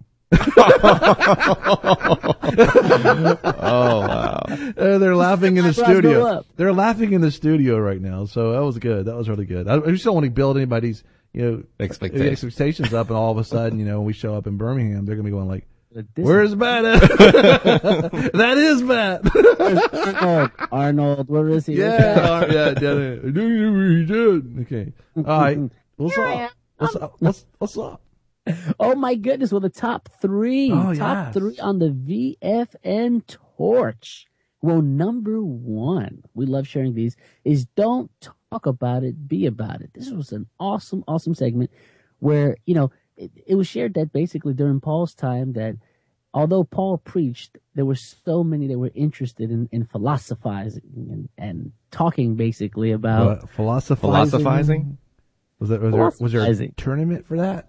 Oh, wow. Uh, they're laughing in the studio. They're laughing in the studio right now. So that was good. That was really good. I, I just don't want to build anybody's, you know, expectations. expectations up, and all of a sudden, you know, when we show up in Birmingham, they're going to be going like, This where's Matt at? That is Matt. Arnold. Arnold, where is he? Yeah, yeah, yeah. He did. Okay. All right. What's up? What's up? What's, what's up? Oh my goodness! Well, the top three, Oh, top yes. three on the V F N torch. Well, number one, we love sharing these, is don't talk about it, be about it. This was an awesome, awesome segment where, you know, it, it was shared that basically during Paul's time that although Paul preached, there were so many that were interested in, in philosophizing and, and talking basically about What, philosophizing? Philosophizing? Was there, was there, was there a Philosophizing. tournament for that?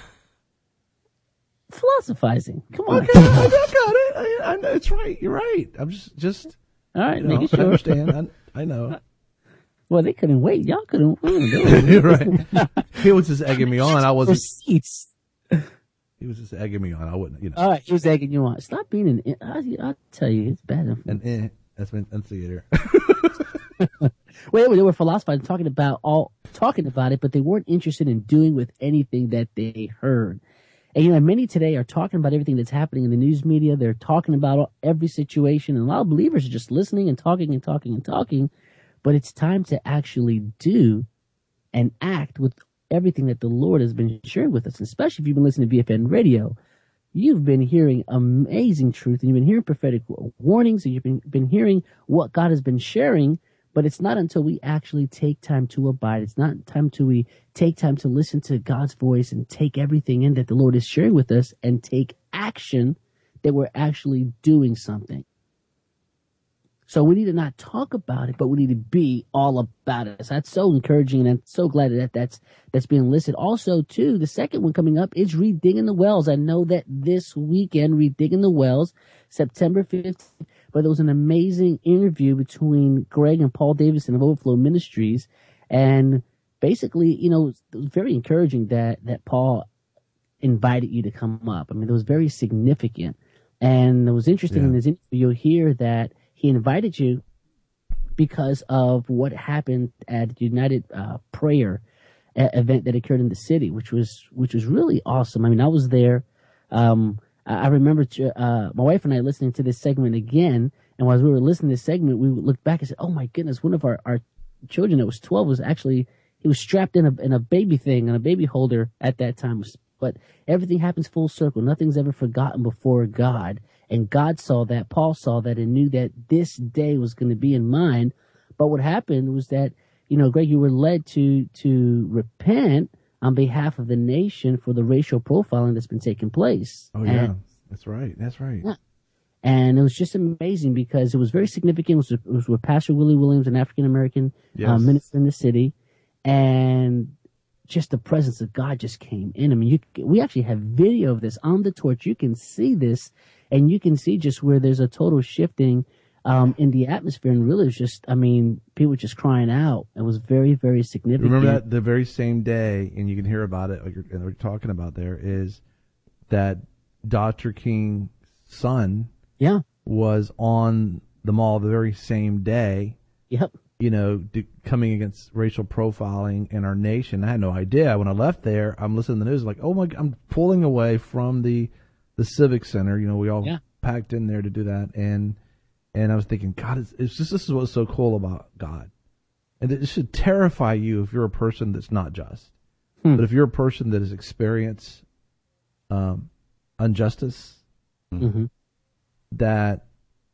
philosophizing. Come on. Okay, I got it. I, I know it's right. You're right. I'm just, just. All right, You know, making I sure. understand. I, I know. Well, they couldn't wait. Y'all couldn't wait. You're right. He was just egging me on. I wasn't. Receipts. He was just egging me on. I wouldn't. You know. All right, he was egging you on. Stop being an. I, I'll tell you, it's bad enough. And eh, that's been that's theater. Wait, wait, they were philosophizing, talking about all, talking about it, but they weren't interested in doing with anything that they heard. And you know, many today are talking about everything that's happening in the news media. They're talking about all, every situation, and a lot of believers are just listening and talking and talking and talking. But it's time to actually do and act with everything that the Lord has been sharing with us. And especially if you've been listening to V F N Radio, you've been hearing amazing truth, and you've been hearing prophetic warnings, and you've been, been hearing what God has been sharing. But it's not until we actually take time to abide. It's not time till we take time to listen to God's voice and take everything in that the Lord is sharing with us and take action that we're actually doing something. So we need to not talk about it, but we need to be all about it. So that's so encouraging, and I'm so glad that that's that's being listed. Also, too, the second one coming up is Redigging the Wells. I know that this weekend, Redigging the Wells, September fifteenth, but there was an amazing interview between Greg and Paul Davison of Overflow Ministries, and basically, you know, it was very encouraging that, that Paul invited you to come up. I mean, it was very significant. And it was interesting Yeah. in this interview, you'll hear that he invited you because of what happened at the United uh, Prayer uh, event that occurred in the city, which was which was really awesome. I mean, I was there. Um, I, I remember uh, my wife and I listening to this segment again, and as we were listening to this segment, we looked back and said, "Oh my goodness!" One of our, our children that was twelve was actually he was strapped in a in a baby thing, in a baby holder at that time. But everything happens full circle. Nothing's ever forgotten before God. And God saw that, Paul saw that, and knew that this day was going to be in mind. But what happened was that, you know, Greg, you were led to to repent on behalf of the nation for the racial profiling that's been taking place. Oh, yeah. And, That's right. That's right. yeah. And it was just amazing because it was very significant. It was, it was with Pastor Willie Williams, an African-American Yes. uh, minister in the city. And just the presence of God just came in. I mean, you, we actually have video of this on the torch. You can see this, and you can see just where there's a total shifting um, in the atmosphere. And really, it was just, I mean, people just crying out. It was very, very significant. Remember that the very same day, and you can hear about it, like you're, and we're talking about there, is that Doctor King's son Yeah. was on the mall the very same day, Yep. you know, d- coming against racial profiling in our nation. I had no idea. When I left there, I'm listening to the news, like, oh my, I'm pulling away from the the Civic Center. You know, we all Yeah. packed in there to do that, and and I was thinking, God, it's, it's just this is what's so cool about God, and it should terrify you if you're a person that's not just, Hmm. but if you're a person that has experienced um, injustice, Mm-hmm. that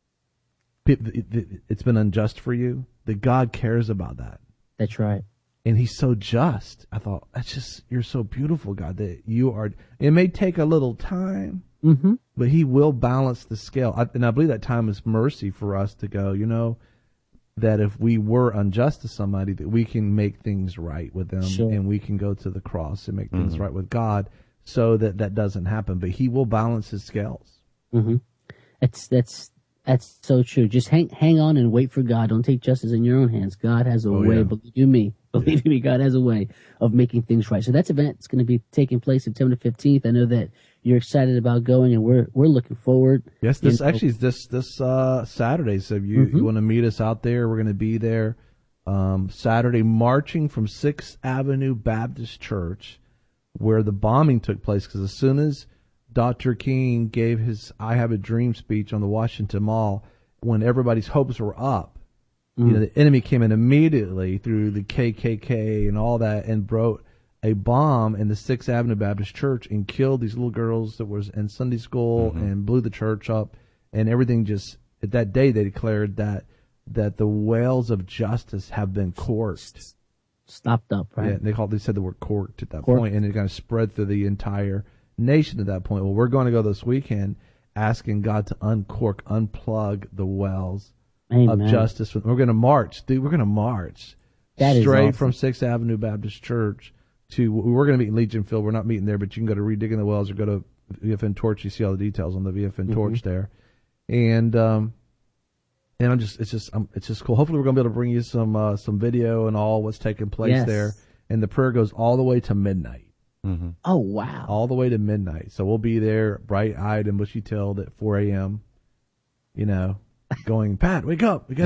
pe- it- it- it's been unjust for you, that God cares about that. That's right. And he's so just. I thought, that's just, you're so beautiful, God, that you are. It may take a little time, Mm-hmm. but he will balance the scale. I, and I believe that time is mercy for us to go, you know, that if we were unjust to somebody, that we can make things right with them, Sure. and we can go to the cross and make things right with God, so that that doesn't happen. But he will balance his scales. Mm-hmm. That's that's that's so true. Just hang hang on and wait for God. Don't take justice in your own hands. God has a Oh, way. yeah. Believe you me. Believe me. God has a way of making things right. So that's event. It's going to be taking place September fifteenth. I know that you're excited about going, and we're we're looking forward. Yes, this You know- actually is this this uh, Saturday. So if you, Mhm. you want to meet us out there, we're going to be there um, Saturday, marching from Sixth Avenue Baptist Church, where the bombing took place. Because as soon as Doctor King gave his "I Have a Dream" speech on the Washington Mall, when everybody's hopes were up, you know, the enemy came in immediately through the K K K and all that, and brought a bomb in the Sixth Avenue Baptist Church and killed these little girls that was in Sunday school, and blew the church up, and everything. Just at that day, they declared that that the whales of justice have been corked. Stopped up, right? Yeah, they called. They said the word corked at that Corked. point, and it kind of spread through the entire nation at that point. Well, we're going to go this weekend, asking God to uncork, unplug the wells Amen. of justice. We're going to march, dude. We're going to march That is straight awesome. from Sixth Avenue Baptist Church to. We're going to meet in Legion Field. We're not meeting there, but you can go to Redigging the Wells or go to V F N Torch. You see all the details on the V F N Mm-hmm. Torch there, and um, and I'm just, it's just, um, it's just cool. Hopefully, we're going to be able to bring you some uh, some video and all what's taking place Yes. there. And the prayer goes all the way to midnight. Mm-hmm. Oh wow. All the way to midnight. So we'll be there, bright-eyed and bushy-tailed at four a.m., you know, going, Pat, wake up. We got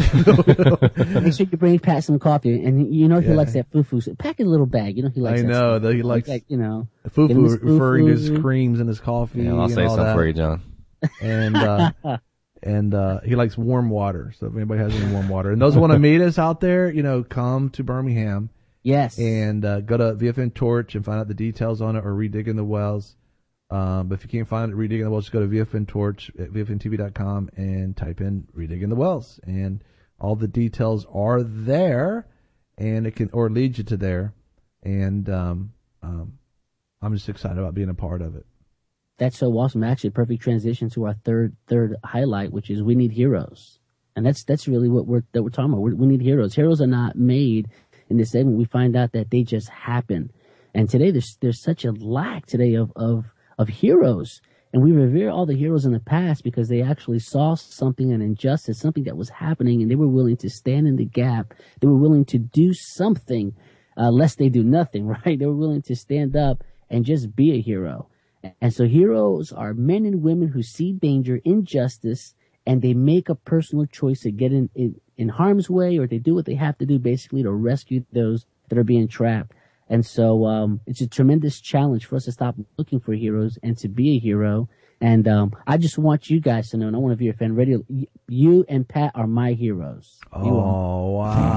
to Make sure you bring Pat some coffee, and you know he Yeah. likes that fufu. So pack in a little bag. You know he likes. I that know, stuff. though he likes Like, you know. fufu, Give him his referring to his fufu. creams and his coffee Yeah, I'll and say all something that. for you, John. And, uh, and uh, he likes warm water. So if anybody has any warm water. And those who want to meet us out there, you know, come to Birmingham. Yes. And uh, go to V F N Torch and find out the details on it, or Redigging the Wells. Um, but if you can't find it, Redigging the Wells, just go to V F N Torch at V F N T V dot com and type in Redigging the Wells. And all the details are there, and it can, or lead you to there. And um, um, I'm just excited about being a part of it. That's so awesome. Actually, a perfect transition to our third third highlight, which is we need heroes, and that's that's really what we're that we're talking about. We're, we need heroes. Heroes are not made. In this segment, we find out that they just happen, and today there's there's such a lack today of of of heroes, and we revere all the heroes in the past because they actually saw something, an injustice, something that was happening, and they were willing to stand in the gap. They were willing to do something uh, lest they do nothing, right? They were willing to stand up and just be a hero. And so heroes are men and women who see danger, injustice, and they make a personal choice to get in, in, in harm's way, or they do what they have to do basically to rescue those that are being trapped. And so um, it's a tremendous challenge for us to stop looking for heroes and to be a hero. And um, I just want you guys to know, and I want to be a fan radio, you and Pat are my heroes. Oh,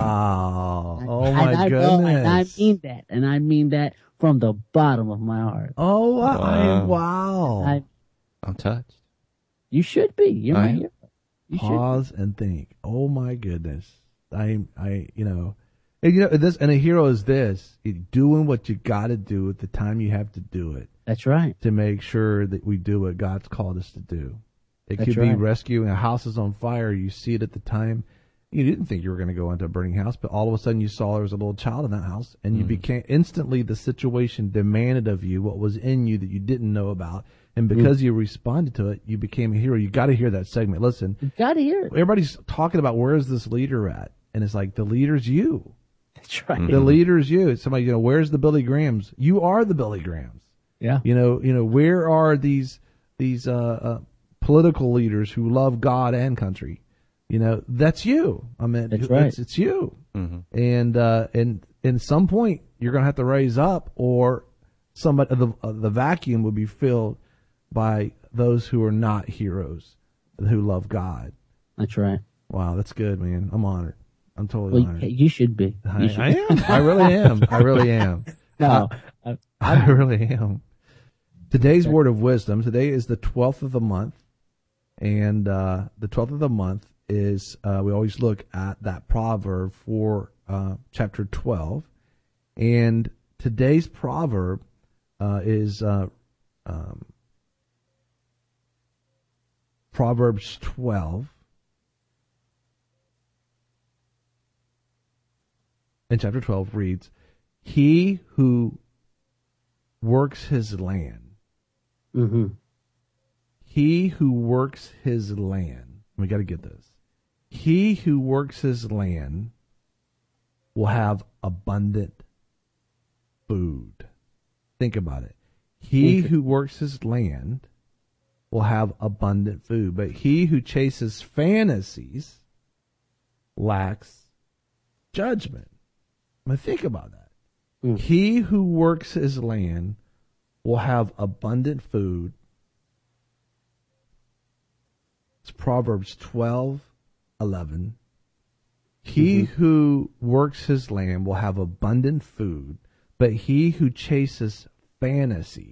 wow. Oh, and my I, goodness. Know, and I mean that. And I mean that from the bottom of my heart. Oh, wow. Wow. wow. I, I'm touched. you should be. You're I my am. hero. You Pause and think. Oh, my goodness. I, I, you know, and, you know, this, and a hero is this, doing what you got to do at the time you have to do it. That's right. To make sure that we do what God's called us to do. It That's could be right. rescuing a house is on fire. You see it at the time. You didn't think you were going to go into a burning house, but all of a sudden you saw there was a little child in that house, and you Mm. became instantly the situation demanded of you what was in you that you didn't know about, and because you responded to it, you became a hero. You got to hear that segment. Listen, You got to hear it. everybody's talking about where's this leader at, and it's like the leader's you. That's right. The leader's you. Somebody, you know, where's the Billy Grahams? You are the Billy Grahams. Yeah. You know, you know, where are these these uh, uh, political leaders who love God and country? You know, that's you. I mean, That's it's, right. it's you. Mm-hmm. And uh, and in some point, you're going to have to raise up, or somebody the uh, the vacuum will be filled by those who are not heroes, who love God. That's right. Wow, that's good, man. I'm honored. I'm totally Well, honored. you, you should be. I, You should I am. I really am. I really am. No. Uh, I really am. Today's word of wisdom. Today is the twelfth of the month, and uh, the twelfth of the month is uh, we always look at that proverb for uh, chapter twelve, and today's proverb uh, is uh, um, Proverbs twelve. And chapter twelve reads, "He who works his land, mm-hmm. he who works his land," we got to get this, he who works his land will have abundant food. Think about it. He who works his land will have abundant food, but he who chases fantasies lacks judgment. I mean, think about that. Mm. He who works his land will have abundant food. It's Proverbs twelve eleven. He Mm-hmm. who works his land will have abundant food, but he who chases fantasies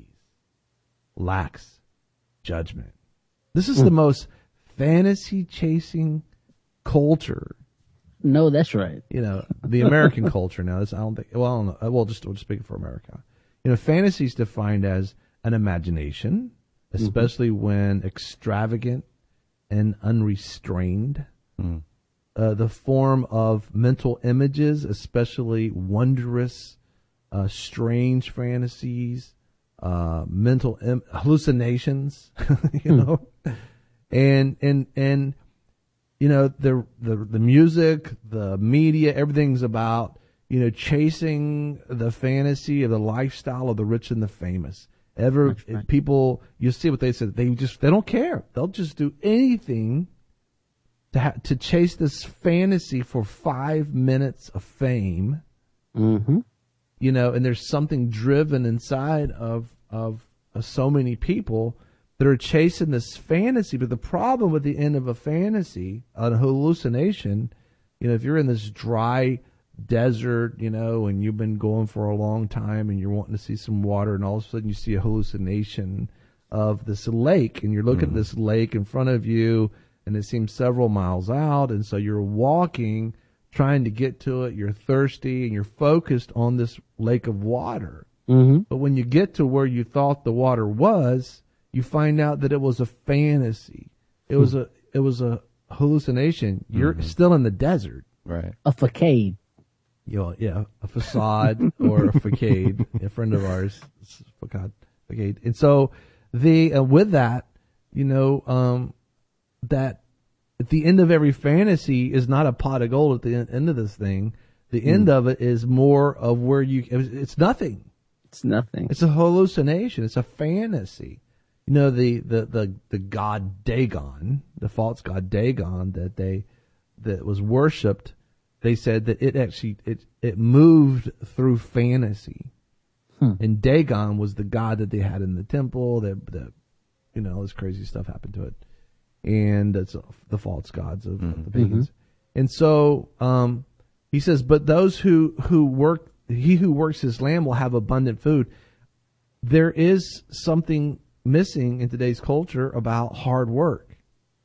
lacks judgment. This is Mm. the most fantasy chasing culture. No, that's right. You know, the American culture now. This, I don't think. Well, I don't know. We'll just we'll just speak for America. You know, fantasy is defined as an imagination, especially mm-hmm. when extravagant and unrestrained. Mm. Uh, the form of mental images, especially wondrous, uh, strange fantasies, uh, mental Im- hallucinations. You know, and and and. You know, the, the the music, the media, everything's about, you know, chasing the fantasy of the lifestyle of the rich and the famous. Ever right. People, you see what they said. They just they don't care. They'll just do anything to ha- to chase this fantasy for five minutes of fame. Mm-hmm. You know, and there's something driven inside of of, of so many people that are chasing this fantasy. But the problem with the end of a fantasy, a hallucination, you know, if you're in this dry desert, you know, and you've been going for a long time and you're wanting to see some water, and all of a sudden you see a hallucination of this lake, and you're looking mm. at this lake in front of you, and it seems several miles out, and so you're walking, trying to get to it, you're thirsty, and you're focused on this lake of water. Mm-hmm. But when you get to where you thought the water was, you find out that it was a fantasy. It was a it was a hallucination. You're mm-hmm. still in the desert. Right. A facade. You know, yeah, a facade or a facade. A friend of ours, facade, facade. And so the uh, with that, you know, um, that at the end of every fantasy is not a pot of gold. At the end of this thing, the end of it is more of where you, it's nothing. It's nothing. It's a hallucination. It's a fantasy. You know, the, the, the, the god Dagon, the false god Dagon that they, that was worshipped, they said that it actually, it, it moved through fantasy. Hmm. And Dagon was the god that they had in the temple, that, that, you know, all this crazy stuff happened to it. And it's the false gods of, mm-hmm. of the pagans. Mm-hmm. And so, um, he says, but those who, who work, he who works his land will have abundant food. There is something missing in today's culture about hard work.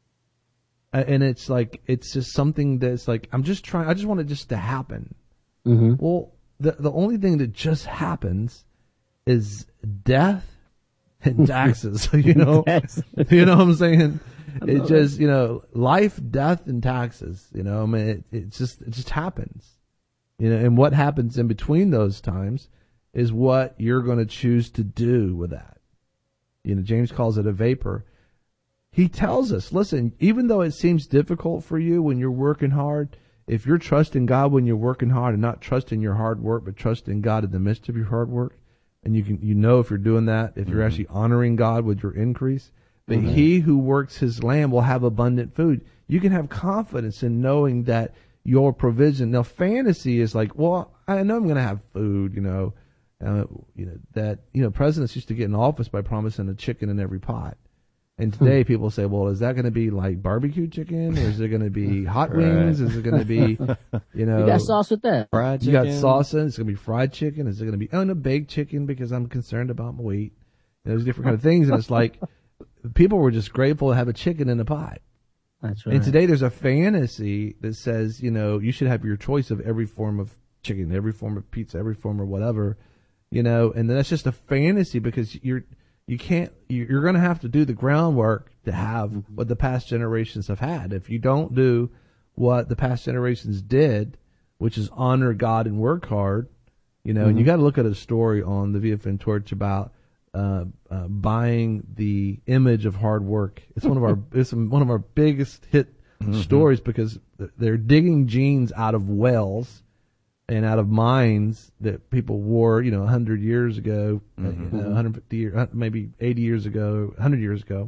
And it's like, it's just something that's like, I'm just trying, I just want it just to happen. Mm-hmm. Well, the, the only thing that just happens is death and taxes, you know, you know what I'm saying? It just, you know, life, death, and taxes, you know, I mean, it, it just, it just happens, you know, and what happens in between those times is what you're going to choose to do with that. You know, James calls it a vapor. He tells us, listen, even though it seems difficult for you when you're working hard, if you're trusting God when you're working hard and not trusting your hard work, but trusting God in the midst of your hard work, and you can, you know, if you're doing that, if you're mm-hmm. actually honoring God with your increase, that mm-hmm. he who works his land will have abundant food. You can have confidence in knowing that your provision. Now, fantasy is like, well, I know I'm going to have food, you know, uh, you know, that, you know, presidents used to get in office by promising a chicken in every pot. And today people say, well, is that going to be like barbecue chicken, or is it going to be hot right. wings? Is it going to be, you know, you got sauce with that? Fried you chicken. got sauce in it. It's going to be fried chicken. Is it going to be, oh, no, baked chicken because I'm concerned about my weight? And those different kind of things. And it's like, people were just grateful to have a chicken in a pot. That's right. And today there's a fantasy that says, you know, you should have your choice of every form of chicken, every form of pizza, every form of whatever, you know, and that's just a fantasy because you're, you can't, you're going to have to do the groundwork to have mm-hmm. what the past generations have had. If you don't do what the past generations did, which is honor God and work hard, you know, mm-hmm. and you got to look at a story on the V F N Torch about Uh, uh, buying the image of hard work. It's one of our it's one of our biggest hit mm-hmm. stories because they're digging genes out of wells and out of mines that people wore, you know, one hundred years ago, mm-hmm. you know, one hundred fifty years, maybe eighty years ago, one hundred years ago,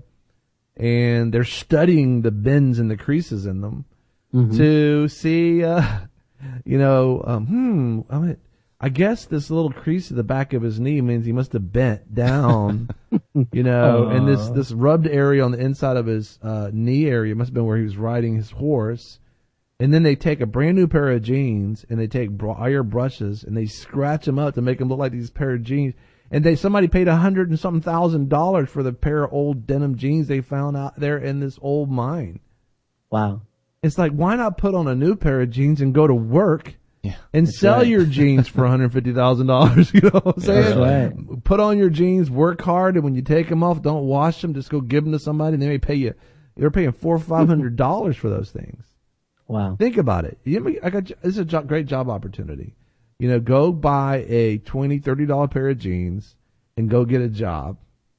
and they're studying the bends and the creases in them mm-hmm. to see, uh, you know, um, hmm, I mean. I guess this little crease at the back of his knee means he must have bent down, you know, and this, this rubbed area on the inside of his uh, knee area must have been where he was riding his horse. And then they take a brand new pair of jeans and they take wire brushes and they scratch them up to make them look like these pair of jeans. And they somebody paid a hundred and something thousand dollars for the pair of old denim jeans they found out there in this old mine. Wow. It's like, why not put on a new pair of jeans and go to work? Yeah, and sell right. your jeans for one hundred fifty thousand dollars, you know what I'm saying? Right. Put on your jeans, work hard, and when you take them off, don't wash them, just go give them to somebody, and they may pay you. They're paying four or five hundred dollars for those things. Wow. Think about it. You, I got, this is a job, great job opportunity. You know, go buy a twenty dollars, thirty dollars pair of jeans and go get a job.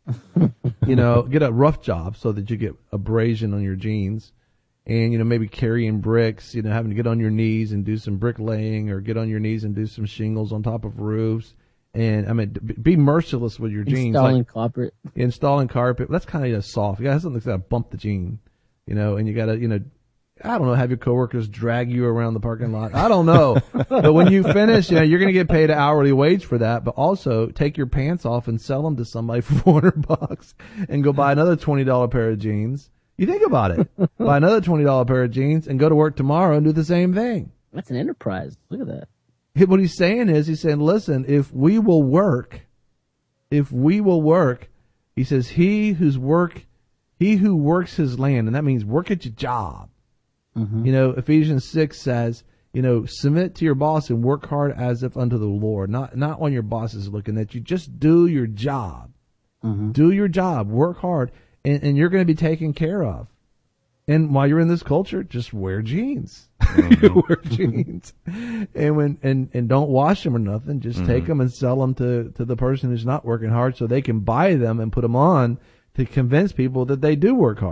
You know, get a rough job so that you get abrasion on your jeans. And, you know, maybe carrying bricks, you know, having to get on your knees and do some bricklaying or get on your knees and do some shingles on top of roofs. And, I mean, be merciless with your jeans. Installing like, carpet. Installing carpet. That's kind of, you know, soft. You got something that's got to bump the jean, you know, and you got to, you know, I don't know, have your coworkers drag you around the parking lot. I don't know. But when you finish, you know, you're going to get paid an hourly wage for that. But also take your pants off and sell them to somebody for four hundred bucks and go buy another twenty dollars pair of jeans. You think about it. Buy another twenty dollars pair of jeans and go to work tomorrow and do the same thing. That's an enterprise. Look at that. What he's saying is, he's saying, listen, if we will work, if we will work, he says, he whose work, he who works his land, and that means work at your job. Mm-hmm. You know, Ephesians six says, you know, submit to your boss and work hard as if unto the Lord, not, not when your boss is looking at you. Just do your job. Mm-hmm. Do your job. Work hard. And, and you're going to be taken care of. And while you're in this culture, just wear jeans. Mm-hmm. Wear jeans. And when, and, and don't wash them or nothing. Just mm-hmm. take them and sell them to, to the person who's not working hard so they can buy them and put them on to convince people that they do work hard.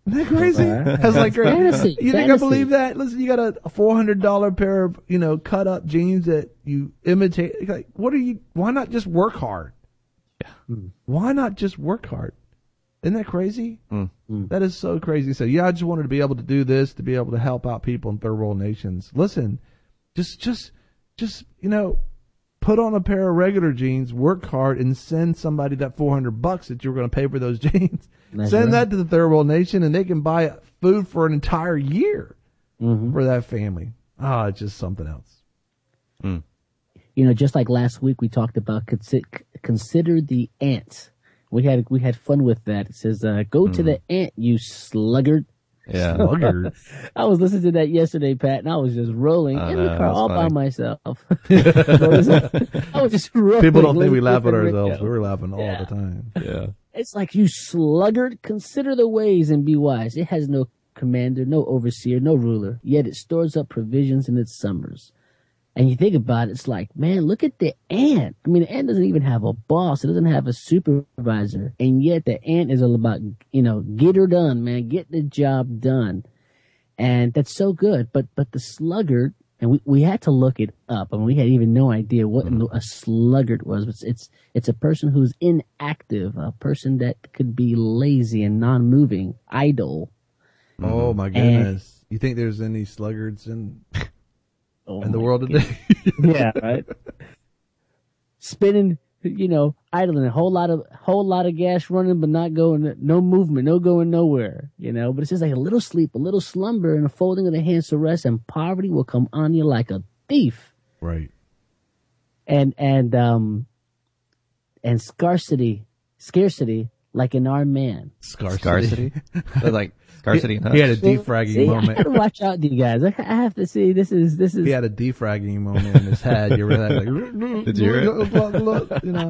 Isn't that crazy? That's like great. Fantasy, You think I fantasy. believe that? Listen, you got a four hundred dollar pair of, you know, cut up jeans that you imitate. Like, what are you, why not just work hard? Yeah. Why not just work hard? Isn't that crazy? Mm. That is so crazy. So yeah, I just wanted to be able to do this, to be able to help out people in third world nations. Listen, just, just, just, you know, put on a pair of regular jeans, work hard, and send somebody that four hundred bucks that you're going to pay for those jeans. That's Send right. that to the third world nation, and they can buy food for an entire year Mhm. for that family. Ah, it's just something else. Mm. You know, just like last week, we talked about consider, consider the ant. We had we had fun with that. It says, uh, "Go to the ant, you sluggard." Yeah. Sluggard. I was listening to that yesterday, Pat, and I was just rolling I in know, the car that's all by funny. myself. I was just rolling. People don't think we listening laugh to at the ourselves. radio. We're laughing all Yeah. the time. Yeah. It's like, you sluggard, consider the ways and be wise. It has no commander, no overseer, no ruler, yet it stores up provisions in its summers. And you think about it, it's like, man, look at the ant. I mean, the ant doesn't even have a boss. It doesn't have a supervisor. And yet the ant is all about, you know, get her done, man. Get the job done. And that's so good. But, but the sluggard, and we, we had to look it up. I mean, we had even no idea what a sluggard was. It's, it's, it's a person who's inactive, a person that could be lazy and non-moving, idle. Oh my goodness! You think there's any sluggards in Oh in the my world goodness. today? Yeah, right. Spinning, you know, idling, a whole lot of whole lot of gas running, but not going, no movement, no going nowhere. You know, but it's just like a little sleep, a little slumber, and a folding of the hands to rest, and poverty will come on you like a thief. Right. And and um and scarcity, scarcity like an armed man. Scarcity. Scarcity. That's like scarcity. He, he had a See, defragging see, I moment. gotta watch out, you guys. I, I have to see. This is this is. He had a defragging moment in his head. You remember that? Like, Did you hear it? Look, look, look, you know,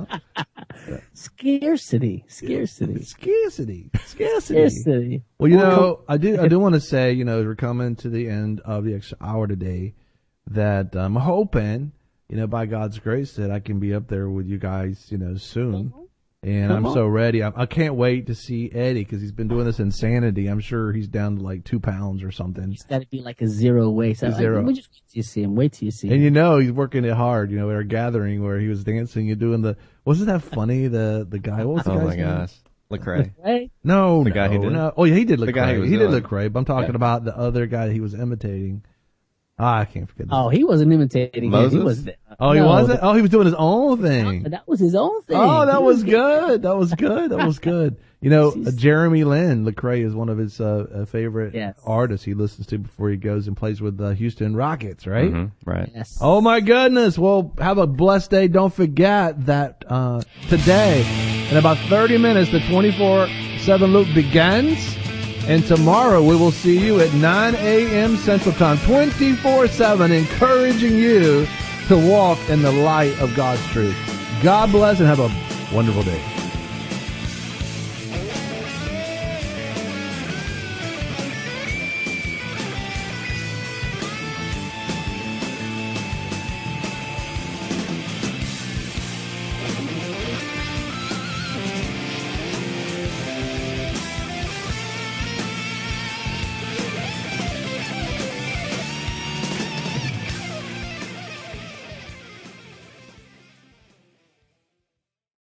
Scarcity, scarcity, scarcity, scarcity. scarcity. Well, you know, I do, I do want to say, you know, as we're coming to the end of the extra hour today, that I'm hoping, you know, by God's grace, that I can be up there with you guys, you know, soon. And Come I'm on. so ready. I, I can't wait to see Eddie because he's been doing this insanity. I'm sure he's down to like two pounds or something. It's got to be like a zero waste. I- I- Zero. We just wait till you see him. Wait till you see And him. you know he's working it hard. You know, at our gathering where he was dancing and doing the. Wasn't that funny? The the guy. What was the Oh guy's my name? gosh. Lecrae. Right? No, The no, guy who did it? no. Oh yeah, he did The Lecrae. guy who was he did doing it. Lecrae. But I'm talking Yeah. about the other guy he was imitating. Ah, I can't forget. Oh, he wasn't imitating him. Moses? He was. Oh, he no, wasn't. Oh, he was doing his own thing. That was his own thing. Oh, that He was good. That was good. That was good. You know, He's- uh, Jeremy Lin, Lecrae is one of his uh, uh, favorite Yes. artists he listens to before he goes and plays with the Houston Rockets, right? Mhm, right. Yes. Oh my goodness. Well, have a blessed day. Don't forget that uh, today, in about thirty minutes, the twenty-four seven loop begins. And tomorrow we will see you at nine a.m. Central Time, twenty-four seven, encouraging you to walk in the light of God's truth. God bless and have a wonderful day.